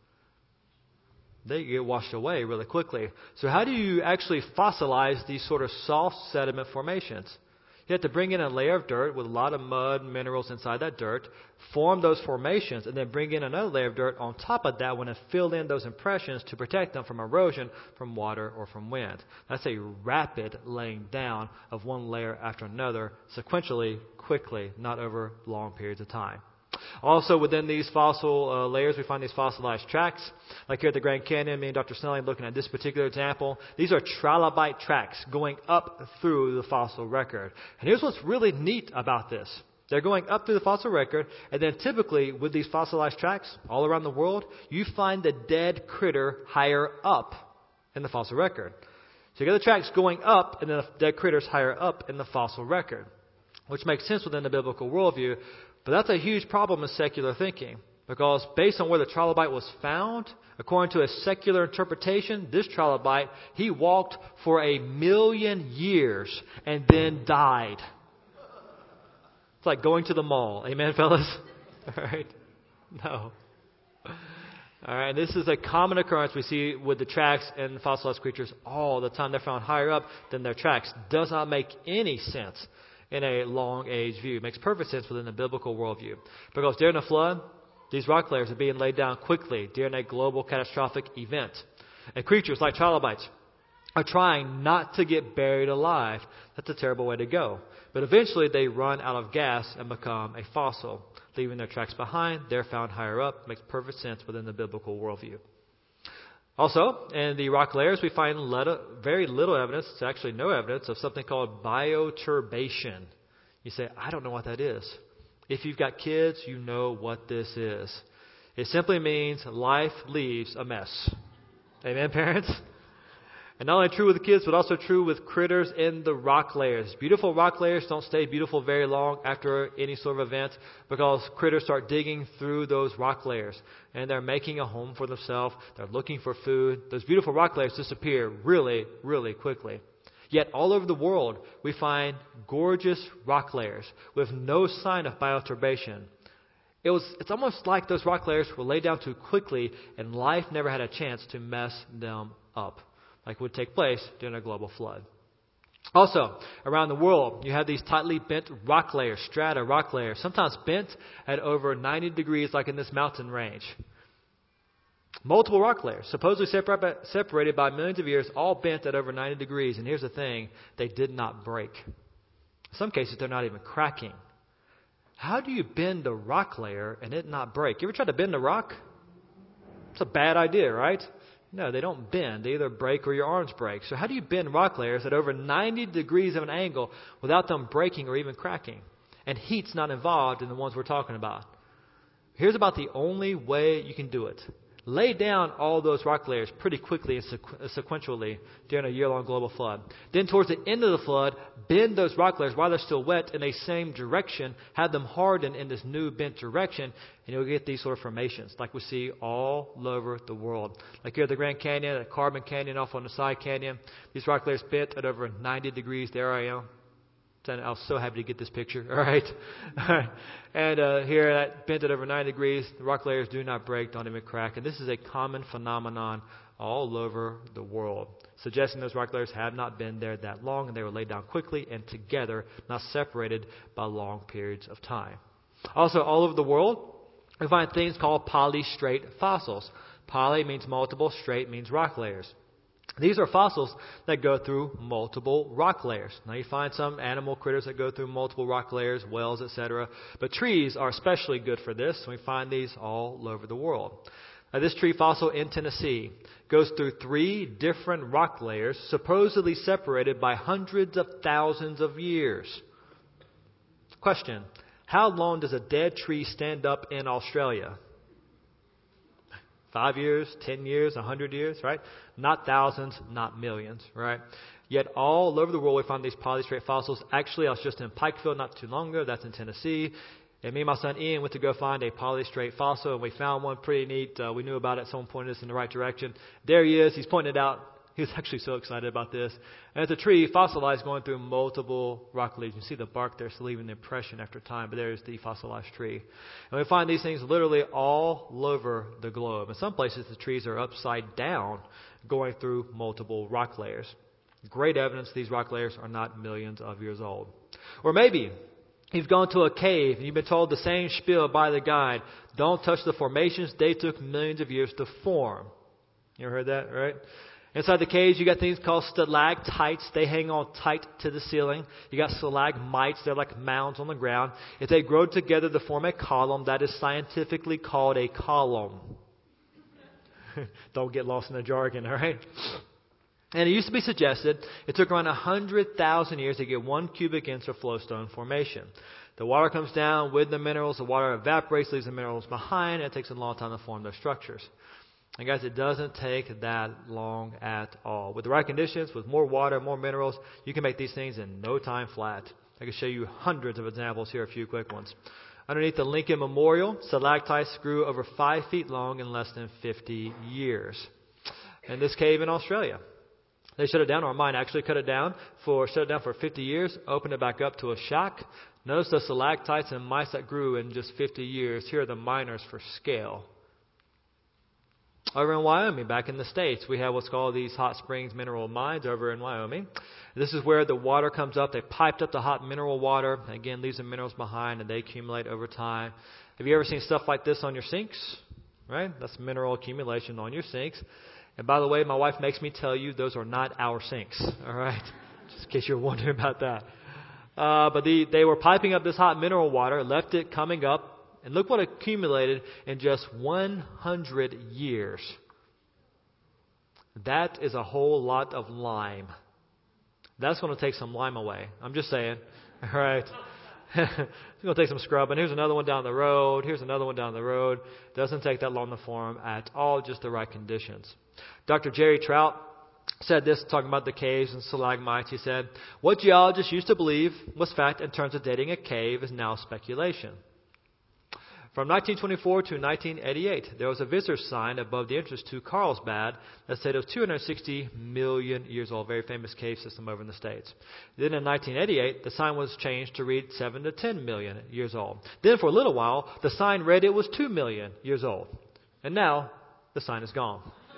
Speaker 2: They get washed away really quickly. So how do you actually fossilize these sort of soft sediment formations? You have to bring in a layer of dirt with a lot of mud and minerals inside that dirt, form those formations, and then bring in another layer of dirt on top of that one and fill in those impressions to protect them from erosion, from water, or from wind. That's a rapid laying down of one layer after another, sequentially, quickly, not over long periods of time. Also, within these fossil layers, we find these fossilized tracks. Like here at the Grand Canyon, me and Dr. Snelling looking at this particular example. These are trilobite tracks going up through the fossil record. And here's what's really neat about this. They're going up through the fossil record, and then typically with these fossilized tracks all around the world, you find the dead critter higher up in the fossil record. So you got the tracks going up, and then the dead critters higher up in the fossil record, which makes sense within the biblical worldview. But that's a huge problem in secular thinking, because based on where the trilobite was found, according to a secular interpretation, this trilobite, he walked for 1,000,000 years and then died. It's like going to the mall. Amen, fellas? All right? No. All right, and this is a common occurrence we see with the tracks and fossilized creatures all the time. They're found higher up than their tracks. Does not make any sense in a long-age view. It makes perfect sense within the biblical worldview. Because during a flood, these rock layers are being laid down quickly during a global catastrophic event. And creatures like trilobites are trying not to get buried alive. That's a terrible way to go. But eventually they run out of gas and become a fossil, leaving their tracks behind. They're found higher up. It makes perfect sense within the biblical worldview. Also, in the rock layers, we find very little evidence, it's actually no evidence, of something called bioturbation. You say, I don't know what that is. If you've got kids, you know what this is. It simply means life leaves a mess. Amen, parents? And not only true with the kids, but also true with critters in the rock layers. Beautiful rock layers don't stay beautiful very long after any sort of event, because critters start digging through those rock layers. And they're making a home for themselves. They're looking for food. Those beautiful rock layers disappear really, really quickly. Yet all over the world, we find gorgeous rock layers with no sign of bioturbation. It's almost like those rock layers were laid down too quickly and life never had a chance to mess them up, like would take place during a global flood. Also, around the world, you have these tightly bent rock layers, strata rock layers, sometimes bent at over 90 degrees, like in this mountain range. Multiple rock layers, supposedly separated by millions of years, all bent at over 90 degrees. And here's the thing, they did not break. In some cases, they're not even cracking. How do you bend a rock layer and it not break? You ever tried to bend a rock? It's a bad idea, right? No, they don't bend. They either break or your arms break. So how do you bend rock layers at over 90 degrees of an angle without them breaking or even cracking? And heat's not involved in the ones we're talking about. Here's about the only way you can do it. Lay down all those rock layers pretty quickly and sequentially during a year-long global flood. Then towards the end of the flood, bend those rock layers while they're still wet in a same direction. Have them harden in this new bent direction, and you'll get these sort of formations like we see all over the world. Like here at the Grand Canyon, at Carbon Canyon off on the side canyon. These rock layers bent at over 90 degrees. There I am. I was so happy to get this picture. All right. And here at bent at over 90 degrees, the rock layers do not break, don't even crack. And this is a common phenomenon all over the world, suggesting those rock layers have not been there that long, and they were laid down quickly and together, not separated by long periods of time. Also, all over the world, we find things called polystrate fossils. Poly means multiple, straight means rock layers. These are fossils that go through multiple rock layers. Now you find some animal critters that go through multiple rock layers, whales, etc. But trees are especially good for this. We find these all over the world. This tree fossil in Tennessee goes through 3 different rock layers, supposedly separated by hundreds of thousands of years. Question: how long does a dead tree stand up in Australia? 5 years, 10 years, 100 years, right? Not thousands, not millions, right? Yet all over the world we find these polystrate fossils. Actually, I was just in Pikeville not too long ago. That's in Tennessee. And me and my son Ian went to go find a polystrate fossil, and we found one pretty neat. We knew about it. Someone pointed us in the right direction. There he is. He's pointing it out. He was actually so excited about this. And it's a tree fossilized going through multiple rock leaves. You see the bark there, still leaving the impression after time. But there's the fossilized tree. And we find these things literally all over the globe. In some places, the trees are upside down, going through multiple rock layers. Great evidence these rock layers are not millions of years old. Or maybe you've gone to a cave and you've been told the same spiel by the guide. Don't touch the formations. They took millions of years to form. You ever heard that, right? Inside the caves, you got things called stalactites. They hang on tight to the ceiling. You got stalagmites. They're like mounds on the ground. If they grow together to form a column, that is scientifically called a column. Don't get lost in the jargon, all right? And it used to be suggested it took around 100,000 years to get 1 cubic inch of flowstone formation. The water comes down with the minerals. The water evaporates, leaves the minerals behind. And it takes a long time to form those structures. And guys, it doesn't take that long at all. With the right conditions, with more water, more minerals, you can make these things in no time flat. I can show you hundreds of examples here, a few quick ones. Underneath the Lincoln Memorial, stalactites grew over 5 feet long in less than 50 years. And this cave in Australia, they shut it down, or mine actually shut it down for 50 years, opened it back up to a shack. Notice the stalactites and mites that grew in just 50 years. Here are the miners for scale. Over in Wyoming, back in the States, we have what's called these hot springs mineral mines over in Wyoming. This is where the water comes up. They piped up the hot mineral water. Again, leaves the minerals behind, and they accumulate over time. Have you ever seen stuff like this on your sinks? Right? That's mineral accumulation on your sinks. And by the way, my wife makes me tell you those are not our sinks. All right? Just in case you're wondering about that. But they were piping up this hot mineral water, left it coming up. And look what accumulated in just 100 years. That is a whole lot of lime. That's going to take some lime away. I'm just saying. All right. It's going to take some scrubbing. Here's another one down the road. Here's another one down the road. Doesn't take that long to form at all, just the right conditions. Dr. Jerry Trout said this, talking about the caves and stalagmites. He said, what geologists used to believe was fact in terms of dating a cave is now speculation. From 1924 to 1988, there was a visitor sign above the entrance to Carlsbad that said it was 260 million years old. Very famous cave system over in the States. Then in 1988, the sign was changed to read 7 to 10 million years old. Then for a little while, the sign read it was 2 million years old. And now, the sign is gone.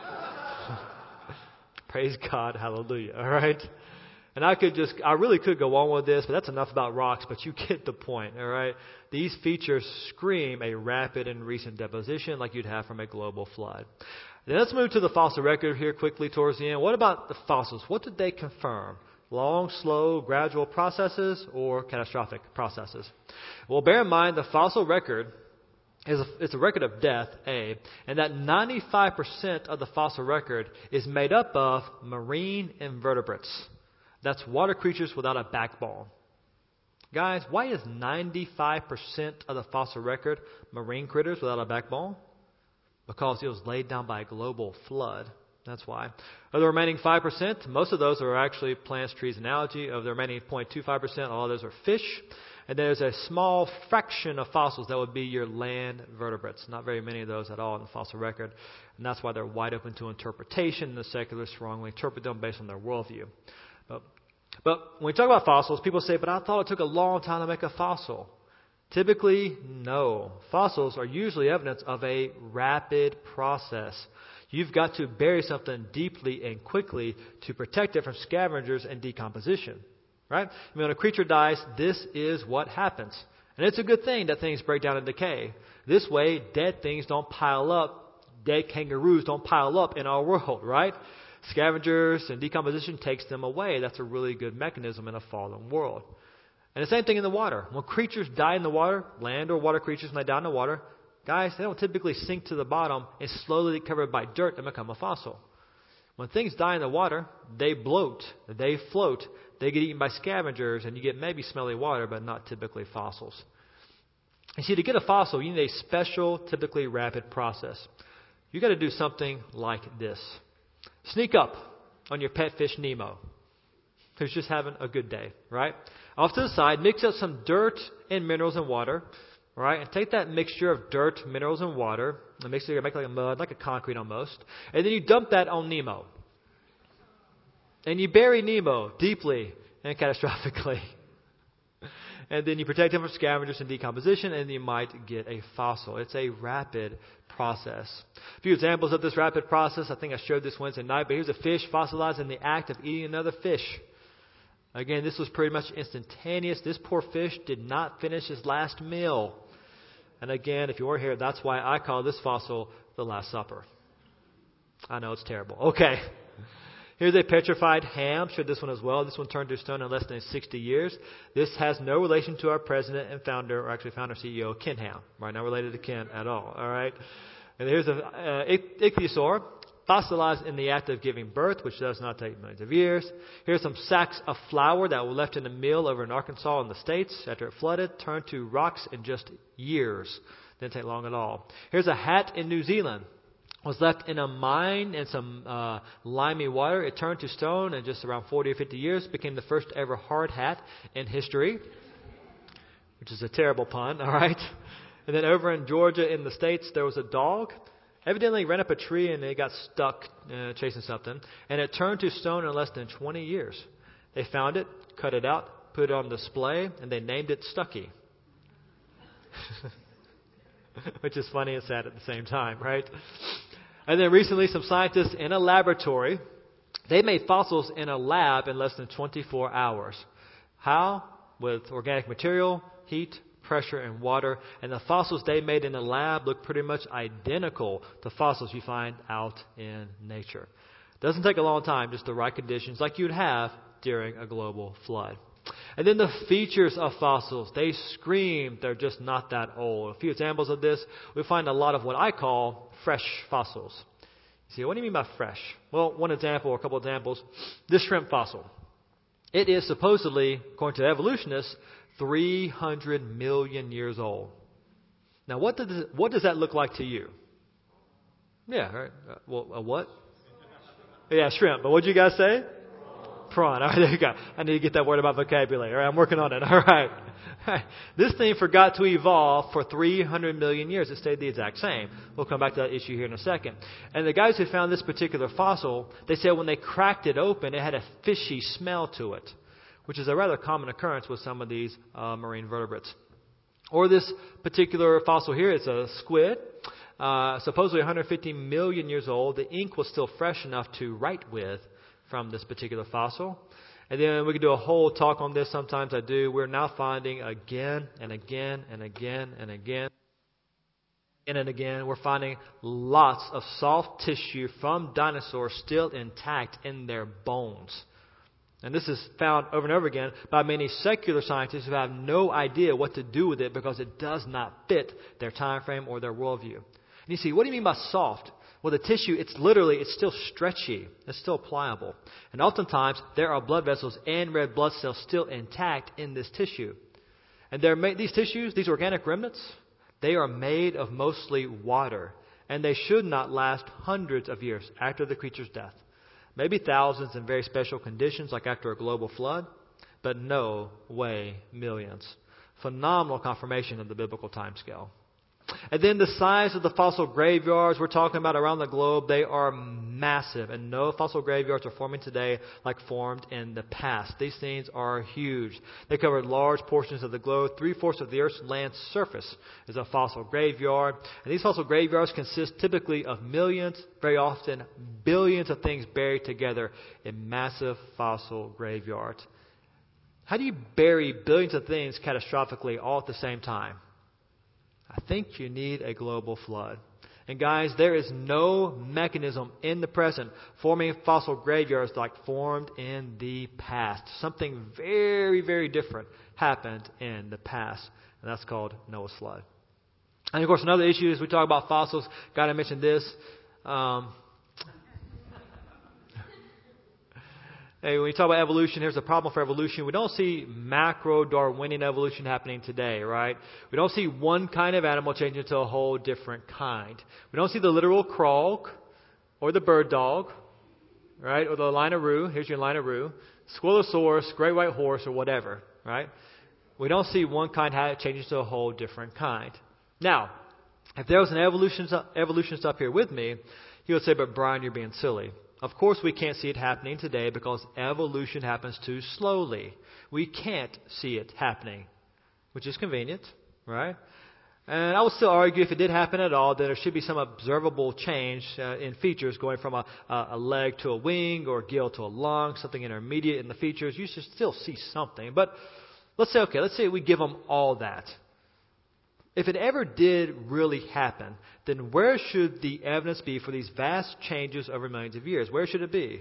Speaker 2: Praise God. Hallelujah. All right? And I really could go on with this, but that's enough about rocks, but you get the point, all right? These features scream a rapid and recent deposition like you'd have from a global flood. Then let's move to the fossil record here quickly towards the end. What about the fossils? What did they confirm? Long, slow, gradual processes or catastrophic processes? Well, bear in mind the fossil record it's a record of death, and that 95% of the fossil record is made up of marine invertebrates. That's water creatures without a backbone. Guys, why is 95% of the fossil record marine critters without a backbone? Because it was laid down by a global flood. That's why. Of the remaining 5%, most of those are actually plants, trees, and algae. Of the remaining 0.25%, all of those are fish. And there's a small fraction of fossils that would be your land vertebrates. Not very many of those at all in the fossil record. And that's why they're wide open to interpretation. And the secularists wrongly interpret them based on their worldview. But when we talk about fossils, people say, but I thought it took a long time to make a fossil. Typically, no. Fossils are usually evidence of a rapid process. You've got to bury something deeply and quickly to protect it from scavengers and decomposition. Right? I mean, when a creature dies, this is what happens. And it's a good thing that things break down and decay. This way, dead things don't pile up. Dead kangaroos don't pile up in our world, right? Scavengers and decomposition takes them away. That's a really good mechanism in a fallen world. And the same thing in the water. When creatures die in the water, land or water creatures, when they die in the water, guys, they don't typically sink to the bottom and slowly get covered by dirt and become a fossil. When things die in the water, they bloat, they float, they get eaten by scavengers, and you get maybe smelly water, but not typically fossils. You see, to get a fossil, you need a special, typically rapid process. You got to do something like this. Sneak up on your pet fish Nemo, who's just having a good day, right? Off to the side, mix up some dirt and minerals and water, right? And take that mixture of dirt, minerals, and water, and make like a mud, like a concrete almost, and then you dump that on Nemo. And you bury Nemo deeply and catastrophically. And then you protect him from scavengers and decomposition, and you might get a fossil. It's a rapid process. A few examples of this rapid process. I think I showed this Wednesday night, but here's a fish fossilized in the act of eating another fish. Again, this was pretty much instantaneous. This poor fish did not finish his last meal. And again, if you weren't here, that's why I call this fossil the Last Supper. I know it's terrible. Okay. Here's a petrified ham. Showed this one as well. This one turned to stone in less than 60 years. This has no relation to our president and founder, or actually founder CEO, Ken Ham. Right, not related to Ken at all. All right. And here's a ichthyosaur, fossilized in the act of giving birth, which does not take millions of years. Here's some sacks of flour that were left in a mill over in Arkansas in the States after it flooded, turned to rocks in just years. Didn't take long at all. Here's a hat in New Zealand. Was left in a mine in some limey water. It turned to stone in just around 40 or 50 years. Became the first ever hard hat in history, which is a terrible pun, all right? And then over in Georgia in the States, there was a dog. Evidently ran up a tree and it got stuck chasing something. And it turned to stone in less than 20 years. They found it, cut it out, put it on display, and they named it Stucky. Which is funny and sad at the same time, right? And then recently, some scientists in a laboratory, they made fossils in a lab in less than 24 hours. How? With organic material, heat, pressure, and water. And the fossils they made in the lab look pretty much identical to fossils you find out in nature. Doesn't take a long time, just the right conditions like you'd have during a global flood. And then the features of fossils, they scream they're just not that old. A few examples of this, we find a lot of what I call fresh fossils. You see, what do you mean by fresh? Well, one example or a couple examples, this shrimp fossil. It is supposedly, according to evolutionists, 300 million years old. Now, what does that look like to you? Yeah, right. Well, a what? Yeah, shrimp. But what did you guys say? Prawn. All right, there you go. I need to get that word about vocabulary. All right, I'm working on it. All right. This thing forgot to evolve for 300 million years. It stayed the exact same. We'll come back to that issue here in a second. And the guys who found this particular fossil, they said when they cracked it open, it had a fishy smell to it, which is a rather common occurrence with some of these marine vertebrates. Or this particular fossil here is a squid, supposedly 150 million years old. The ink was still fresh enough to write with from this particular fossil. And then we could do a whole talk on this. Sometimes I do. We're now finding again and again and again and again and again. We're finding lots of soft tissue from dinosaurs still intact in their bones. And this is found over and over again by many secular scientists who have no idea what to do with it because it does not fit their time frame or their worldview. And you see, what do you mean by soft? Well, the tissue, it's still stretchy. It's still pliable. And oftentimes, there are blood vessels and red blood cells still intact in this tissue. And these tissues, these organic remnants, they are made of mostly water. And they should not last hundreds of years after the creature's death. Maybe thousands in very special conditions, like after a global flood. But no way millions. Phenomenal confirmation of the biblical timescale. And then the size of the fossil graveyards we're talking about around the globe, they are massive. And no fossil graveyards are forming today like formed in the past. These things are huge. They cover large portions of the globe. 3/4 of the Earth's land surface is a fossil graveyard. And these fossil graveyards consist typically of millions, very often billions of things buried together in massive fossil graveyards. How do you bury billions of things catastrophically all at the same time? I think you need a global flood. And guys, there is no mechanism in the present forming fossil graveyards like formed in the past. Something very, very different happened in the past. And that's called Noah's flood. And of course, another issue is we talk about fossils. Got to mention this. Hey, when we talk about evolution, here's a problem for evolution. We don't see macro-Darwinian evolution happening today, right? We don't see one kind of animal changing into a whole different kind. We don't see the literal frog or the bird dog, right? Or the lion-a-roo. Here's your lion-a-roo. Squillosaurus, great white horse, or whatever, right? We don't see one kind changing to a whole different kind. Now, if there was an evolutionist up here with me, he would say, but Brian, you're being silly. Of course we can't see it happening today because evolution happens too slowly. We can't see it happening, which is convenient, right? And I would still argue if it did happen at all, that there should be some observable change in features going from a leg to a wing or a gill to a lung, something intermediate in the features. You should still see something. But let's say we give them all that. If it ever did really happen, then where should the evidence be for these vast changes over millions of years? Where should it be?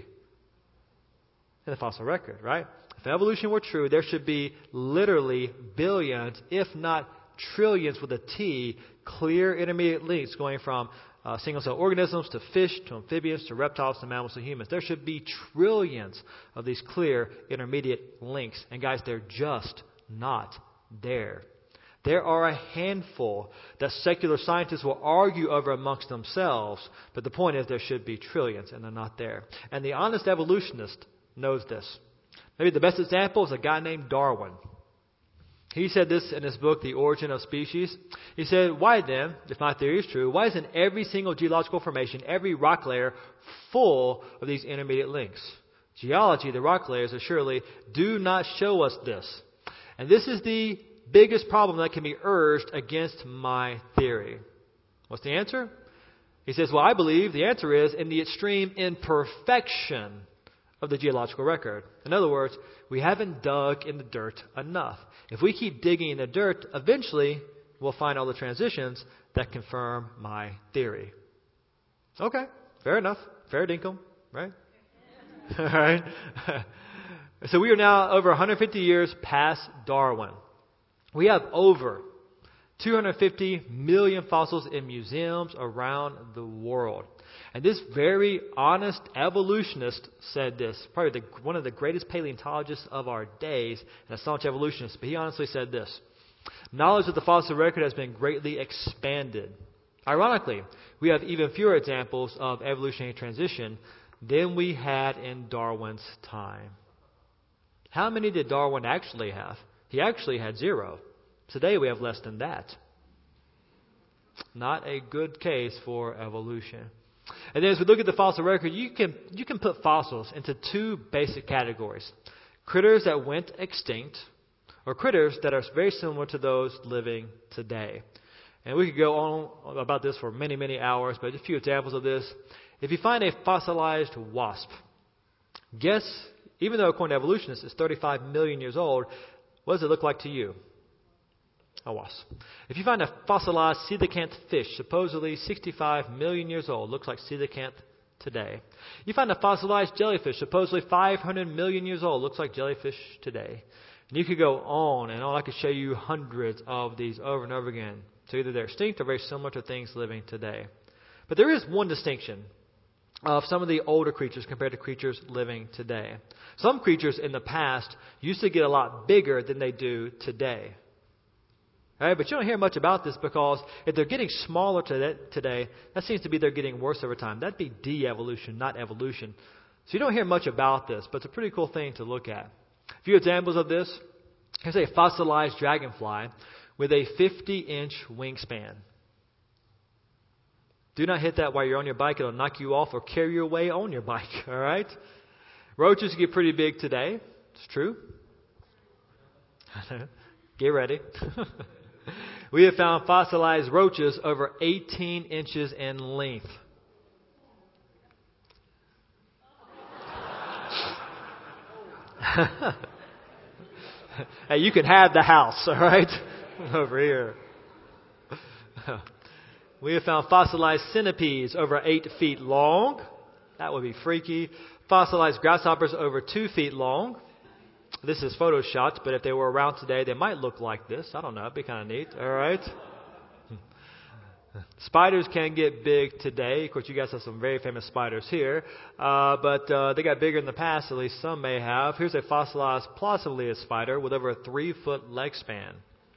Speaker 2: In the fossil record, right? If evolution were true, there should be literally billions, if not trillions with a T, clear intermediate links going from single-cell organisms to fish to amphibians to reptiles to mammals to humans. There should be trillions of these clear intermediate links. And guys, they're just not there. There are a handful that secular scientists will argue over amongst themselves, but the point is there should be trillions, and they're not there. And the honest evolutionist knows this. Maybe the best example is a guy named Darwin. He said this in his book, The Origin of Species. He said, why then, if my theory is true, why isn't every single geological formation, every rock layer, full of these intermediate links? Geology, the rock layers, assuredly do not show us this. And this is the biggest problem that can be urged against my theory. What's the answer? He says, well, I believe the answer is in the extreme imperfection of the geological record. In other words, we haven't dug in the dirt enough. If we keep digging in the dirt, eventually we'll find all the transitions that confirm my theory. Okay, fair enough. Fair dinkum, right? All right. So we are now over 150 years past Darwin. We have over 250 million fossils in museums around the world. And this very honest evolutionist said this, probably one of the greatest paleontologists of our days, and a staunch evolutionist, but he honestly said this: knowledge of the fossil record has been greatly expanded. Ironically, we have even fewer examples of evolutionary transition than we had in Darwin's time. How many did Darwin actually have? He actually had 0. Today we have less than that. Not a good case for evolution. And then as we look at the fossil record, you can put fossils into 2 basic categories. Critters that went extinct, or critters that are very similar to those living today. And we could go on about this for many, many hours, but a few examples of this. If you find a fossilized wasp, guess, even though according to evolutionists it's 35 million years old, what does it look like to you? A wasp. If you find a fossilized coelacanth fish, supposedly 65 million years old, looks like coelacanth today. You find a fossilized jellyfish, supposedly 500 million years old, looks like jellyfish today. And you could go on and on. I could show you hundreds of these over and over again. So either they're extinct or very similar to things living today. But there is one distinction of some of the older creatures compared to creatures living today. Some creatures in the past used to get a lot bigger than they do today. All right, but you don't hear much about this because if they're getting smaller today, that seems to be they're getting worse over time. That'd be de-evolution, not evolution. So you don't hear much about this, but it's a pretty cool thing to look at. A few examples of this. Here's a fossilized dragonfly with a 50-inch wingspan. Do not hit that while you're on your bike. It'll knock you off or carry you away on your bike. All right? Roaches get pretty big today. It's true. Get ready. We have found fossilized roaches over 18 inches in length. Hey, you can have the house, all right? Over here. We have found fossilized centipedes over 8 feet long. That would be freaky. Fossilized grasshoppers over 2 feet long. This is photoshopped, but if they were around today, they might look like this. I don't know. It'd be kind of neat. All right. Spiders can get big today. Of course, you guys have some very famous spiders here. But they got bigger in the past, at least some may have. Here's a fossilized Plosilia spider with over a 3-foot leg span,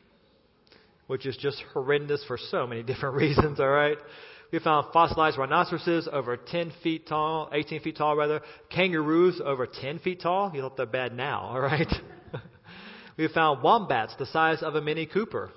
Speaker 2: which is just horrendous for so many different reasons, all right? We found fossilized rhinoceroses over 10 feet tall, 18 feet tall rather. Kangaroos over 10 feet tall. You thought they're bad now, all right? We found wombats the size of a Mini Cooper.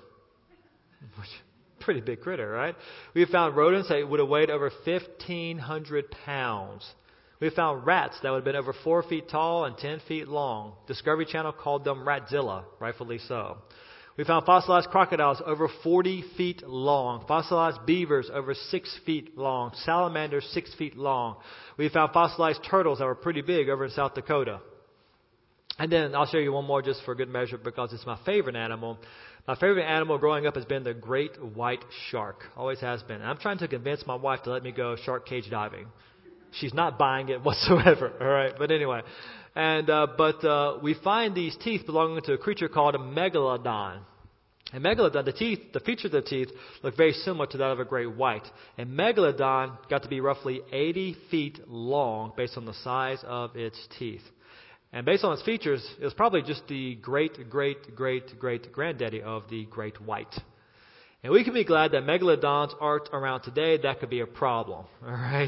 Speaker 2: Pretty big critter, right? We found rodents that would have weighed over 1,500 pounds. We found rats that would have been over 4 feet tall and 10 feet long. Discovery Channel called them Ratzilla, rightfully so. We found fossilized crocodiles over 40 feet long. Fossilized beavers over 6 feet long. Salamanders 6 feet long. We found fossilized turtles that were pretty big over in South Dakota. And then I'll show you one more just for good measure because it's my favorite animal. My favorite animal growing up has been the great white shark. Always has been. And I'm trying to convince my wife to let me go shark cage diving. She's not buying it whatsoever. All right. But anyway. But we find these teeth belonging to a creature called a megalodon. And megalodon, the features of the teeth look very similar to that of a great white. And megalodon got to be roughly 80 feet long based on the size of its teeth. And based on its features, it was probably just the great-great-great-great-granddaddy of the great white. And we can be glad that megalodons aren't around today. That could be a problem, all right?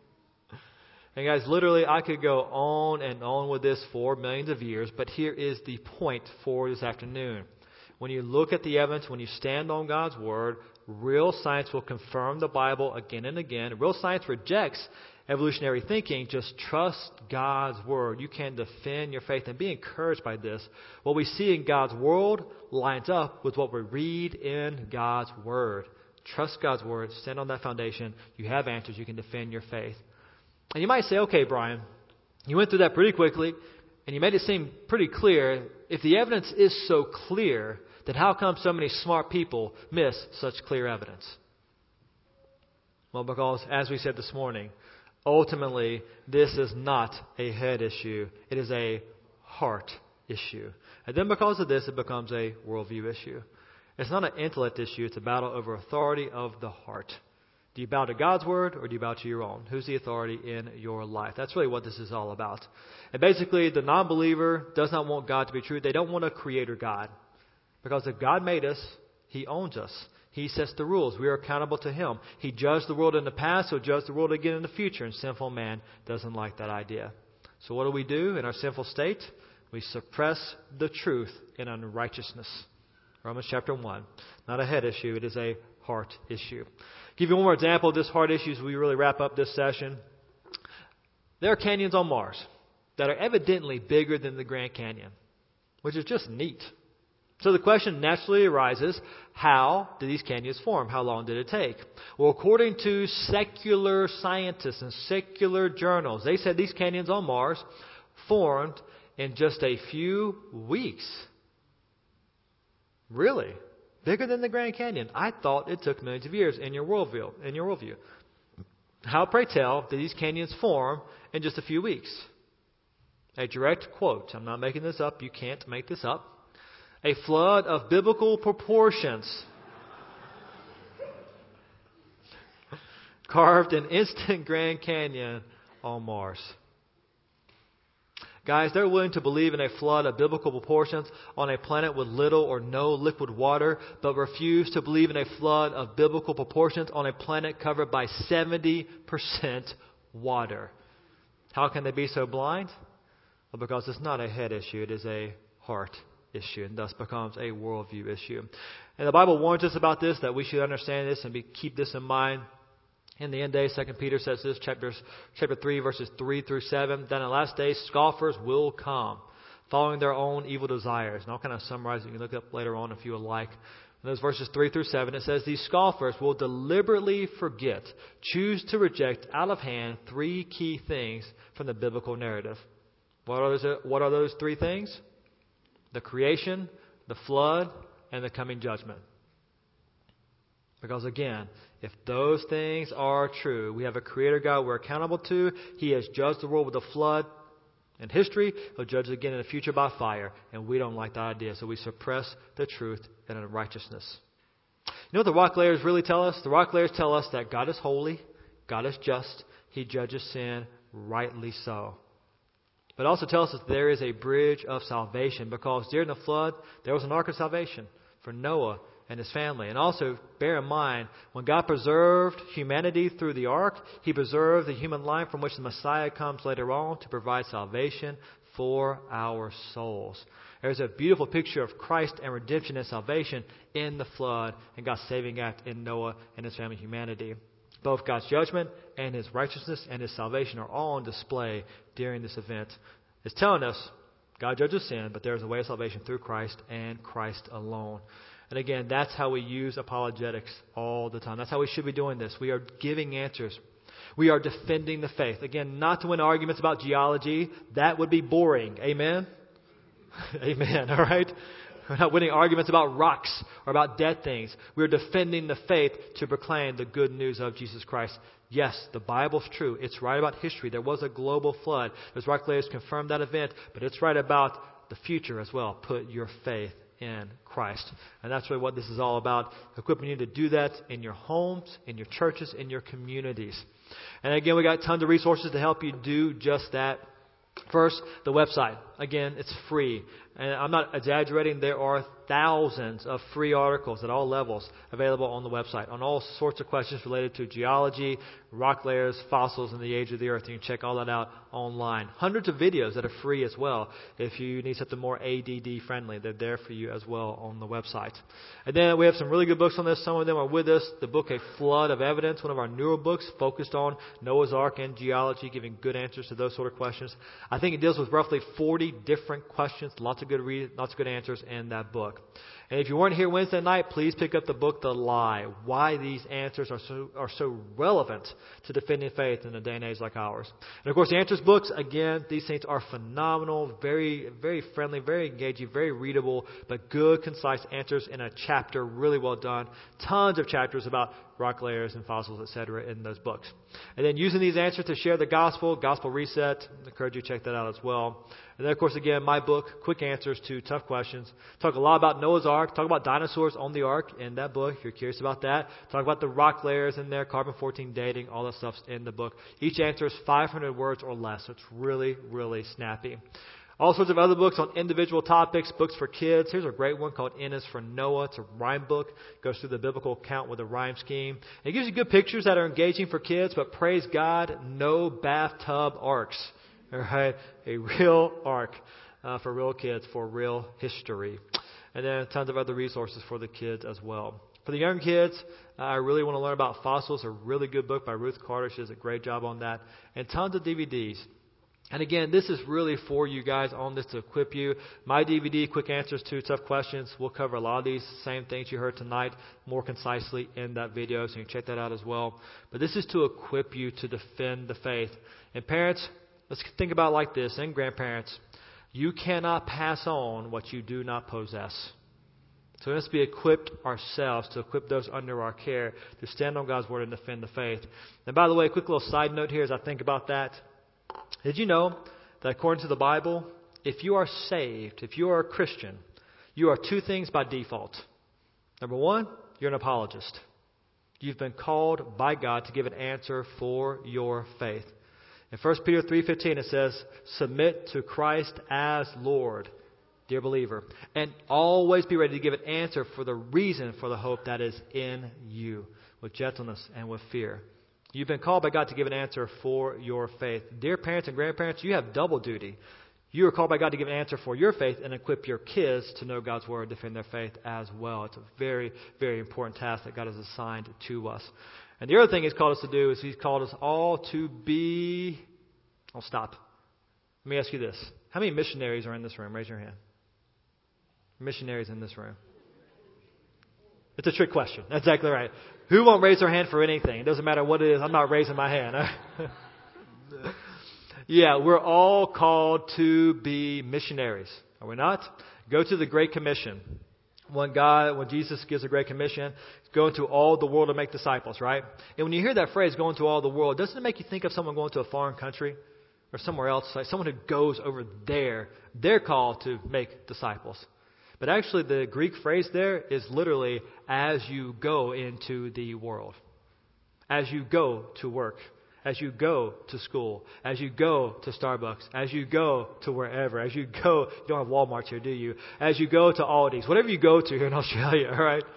Speaker 2: And guys, literally, I could go on and on with this for millions of years, but here is the point for this afternoon. When you look at the evidence, when you stand on God's Word, real science will confirm the Bible again and again. Real science rejects evolutionary thinking. Just trust God's Word. You can defend your faith and be encouraged by this. What we see in God's world lines up with what we read in God's Word. Trust God's Word. Stand on that foundation. You have answers. You can defend your faith. And you might say, okay, Brian, you went through that pretty quickly, and you made it seem pretty clear. If the evidence is so clear, then how come so many smart people miss such clear evidence? Well, because, as we said this morning, ultimately, this is not a head issue. It is a heart issue. And then because of this, it becomes a worldview issue. It's not an intellect issue. It's a battle over authority of the heart. Do you bow to God's Word or do you bow to your own? Who's the authority in your life? That's really what this is all about. And basically, the non-believer does not want God to be true. They don't want a creator God. Because if God made us, He owns us. He sets the rules. We are accountable to Him. He judged the world in the past, He'll judge the world again in the future. And sinful man doesn't like that idea. So what do in our sinful state? We suppress the truth in unrighteousness. Romans chapter 1. Not a head issue. It is a heart issue. Give you one more example of this heart issue as we really wrap up this session. There are canyons on Mars that are evidently bigger than the Grand Canyon, which is just neat. So the question naturally arises, how did these canyons form? How long did it take? Well, according to secular scientists and secular journals, they said these canyons on Mars formed in just a few weeks. Really? Bigger than the Grand Canyon. I thought it took millions of years in your worldview. How, pray tell, did these canyons form in just a few weeks? A direct quote. I'm not making this up. You can't make this up. A flood of biblical proportions carved an instant Grand Canyon on Mars. Guys, they're willing to believe in a flood of biblical proportions on a planet with little or no liquid water, but refuse to believe in a flood of biblical proportions on a planet covered by 70% water. How can they be so blind? Well, because it's not a head issue, it is a heart issue, and thus becomes a worldview issue. And the Bible warns us about this, that we should understand this and keep this in mind. In the end days, 2 Peter says this, chapter 3, verses 3 through 7, that in the last days scoffers will come, following their own evil desires. And I'll kind of summarize it. You can look up later on if you would like. In those verses 3 through 7, it says, these scoffers will deliberately forget, choose to reject out of hand 3 key things from the biblical narrative. What are those 3 things? The creation, the flood, and the coming judgment. Because again, if those things are true, we have a creator God we're accountable to. He has judged the world with a flood in history. He'll judge it again in the future by fire. And we don't like that idea. So we suppress the truth and unrighteousness. You know what the rock layers really tell us? The rock layers tell us that God is holy, God is just, He judges sin, rightly so. But it also tells us that there is a bridge of salvation, because during the flood, there was an ark of salvation for Noah and his family. And also, bear in mind, when God preserved humanity through the ark, He preserved the human line from which the Messiah comes later on to provide salvation for our souls. There's a beautiful picture of Christ and redemption and salvation in the flood and God's saving act in Noah and his family, humanity. Both God's judgment and His righteousness and His salvation are all on display during this event. It's telling us God judges sin, but there is a way of salvation through Christ and Christ alone. And again, that's how we use apologetics all the time. That's how we should be doing this. We are giving answers. We are defending the faith. Again, not to win arguments about geology. That would be boring. Amen? Amen. All right? We're not winning arguments about rocks or about dead things. We're defending the faith to proclaim the good news of Jesus Christ. Yes, the Bible's true. It's right about history. There was a global flood. Those rock layers confirmed that event, but it's right about the future as well. Put your faith in Christ. And that's really what this is all about, equipping you to do that in your homes, in your churches, in your communities. And again, we got tons of resources to help you do just that. First, the website. Again, it's free. And I'm not exaggerating. There are thousands of free articles at all levels available on the website on all sorts of questions related to geology, rock layers, fossils, and the age of the earth. You can check all that out online. Hundreds of videos that are free as well. If you need something more ADD friendly, they're there for you as well on the website. And then we have some really good books on this. Some of them are with us. The book A Flood of Evidence, one of our newer books focused on Noah's Ark and geology, giving good answers to those sort of questions. I think it deals with roughly 40 different questions, lots of good answers in that book. And if you weren't here Wednesday night, please pick up the book The Lie, why these answers are so relevant to defending faith in a day and age like ours. And of course, the answers books, again, these things are phenomenal, very, very friendly, very engaging, very readable, but good, concise answers in a chapter, really well done. Tons of chapters about rock layers and fossils, etc. in those books. And then using these answers to share the gospel, Gospel Reset, I encourage you to check that out as well. And then, of course, again, my book, Quick Answers to Tough Questions. Talk a lot about Noah's Ark. Talk about dinosaurs on the Ark in that book, if you're curious about that. Talk about the rock layers in there, carbon-14 dating, all that stuff's in the book. Each answer is 500 words or less, so it's really, really snappy. All sorts of other books on individual topics, books for kids. Here's a great one called N is for Noah. It's a rhyme book. It goes through the biblical account with a rhyme scheme. It gives you good pictures that are engaging for kids, but praise God, no bathtub arks. All right? A real ark for real kids, for real history. And then tons of other resources for the kids as well. For the young kids, I really want to learn about fossils. A really good book by Ruth Carter. She does a great job on that. And tons of DVDs. And again, this is really for you guys on this to equip you. My DVD, Quick Answers to Tough Questions, will cover a lot of these same things you heard tonight more concisely in that video, so you can check that out as well. But this is to equip you to defend the faith. And parents, let's think about it like this, and grandparents, you cannot pass on what you do not possess. So let's be equipped ourselves to equip those under our care to stand on God's Word and defend the faith. And by the way, a quick little side note here as I think about that. Did you know that according to the Bible, if you are saved, if you are a Christian, you are two things by default. Number one, you're an apologist. You've been called by God to give an answer for your faith. In 1 Peter 3:15 it says, submit to Christ as Lord, dear believer, and always be ready to give an answer for the reason for the hope that is in you, with gentleness and with fear. You've been called by God to give an answer for your faith. Dear parents and grandparents, you have double duty. You are called by God to give an answer for your faith and equip your kids to know God's Word, defend their faith as well. It's a very, very important task that God has assigned to us. And the other thing He's called us to do is He's called us all to be... I'll stop. Let me ask you this. How many missionaries are in this room? Raise your hand. Missionaries in this room. It's a trick question. That's exactly right. Who won't raise their hand for anything? It doesn't matter what it is. I'm not raising my hand. Yeah, we're all called to be missionaries. Are we not? Go to the Great Commission. When Jesus gives a Great Commission, go into all the world to make disciples, right? And when you hear that phrase, go into all the world, doesn't it make you think of someone going to a foreign country or somewhere else? Like someone who goes over there. They're called to make disciples. But actually, the Greek phrase there is literally as you go into the world. As you go to work. As you go to school. As you go to Starbucks. As you go to wherever. As you go, you don't have Walmart here, do you? As you go to Aldi's. Whatever you go to here in Australia, all right?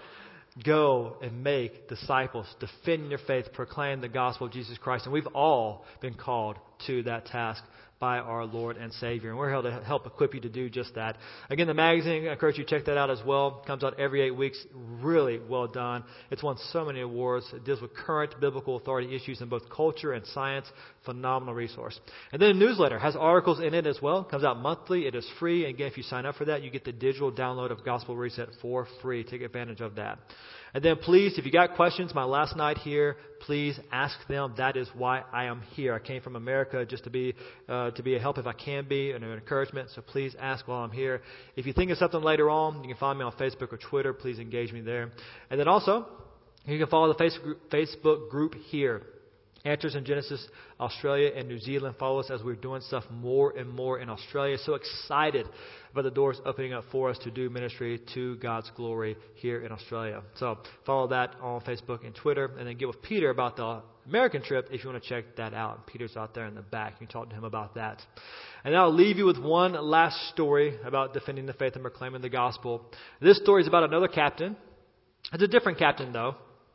Speaker 2: Go and make disciples. Defend your faith. Proclaim the gospel of Jesus Christ. And we've all been called to that task by our Lord and Savior. And we're here to help equip you to do just that. Again, the magazine, I encourage you to check that out as well. It comes out every 8 weeks. Really well done. It's won so many awards. It deals with current biblical authority issues in both culture and science. Phenomenal resource. And then the newsletter has articles in it as well. It comes out monthly. It is free. And again, if you sign up for that, you get the digital download of Gospel Reset for free. Take advantage of that. And then please, if you got questions, my last night here, please ask them. That is why I am here. I came from America just to be a help if I can be, and an encouragement. So please ask while I'm here. If you think of something later on, you can find me on Facebook or Twitter. Please engage me there. And then also, you can follow the Facebook group here. Answers in Genesis, Australia and New Zealand. Follow us as we're doing stuff more and more in Australia. So excited about the doors opening up for us to do ministry to God's glory here in Australia. So follow that on Facebook and Twitter. And then get with Peter about the American trip if you want to check that out. Peter's out there in the back. You can talk to him about that. And I'll leave you with one last story about defending the faith and proclaiming the gospel. This story is about another captain. It's a different captain, though.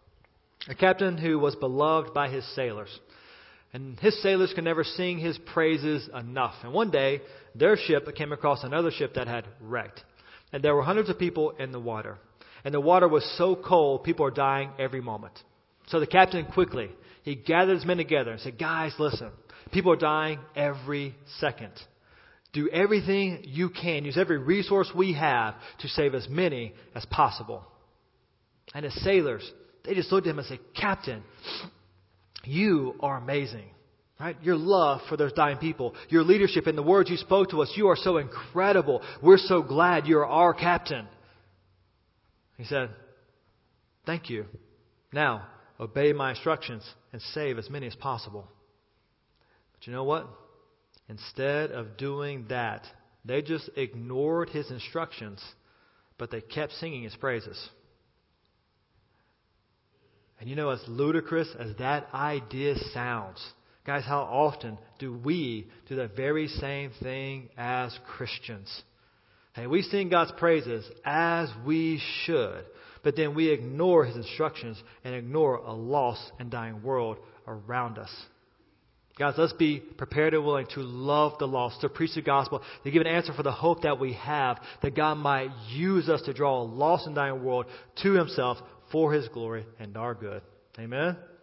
Speaker 2: A captain who was beloved by his sailors. And his sailors could never sing his praises enough. And one day, their ship came across another ship that had wrecked. And there were hundreds of people in the water. And the water was so cold, people were dying every moment. So the captain quickly, he gathered his men together and said, guys, listen, people are dying every second. Do everything you can. Use every resource we have to save as many as possible. And his sailors, they just looked at him and said, Captain, you are amazing. Right? Your love for those dying people, your leadership and the words you spoke to us, you are so incredible. We're so glad you're our captain. He said, thank you. Now, obey my instructions and save as many as possible. But you know what? Instead of doing that, they just ignored his instructions, but they kept singing his praises. And you know, as ludicrous as that idea sounds, guys, how often do we do the very same thing as Christians? Hey, we sing God's praises as we should, but then we ignore His instructions and ignore a lost and dying world around us. Guys, let's be prepared and willing to love the lost, to preach the gospel, to give an answer for the hope that we have, that God might use us to draw a lost and dying world to Himself for His glory and our good. Amen?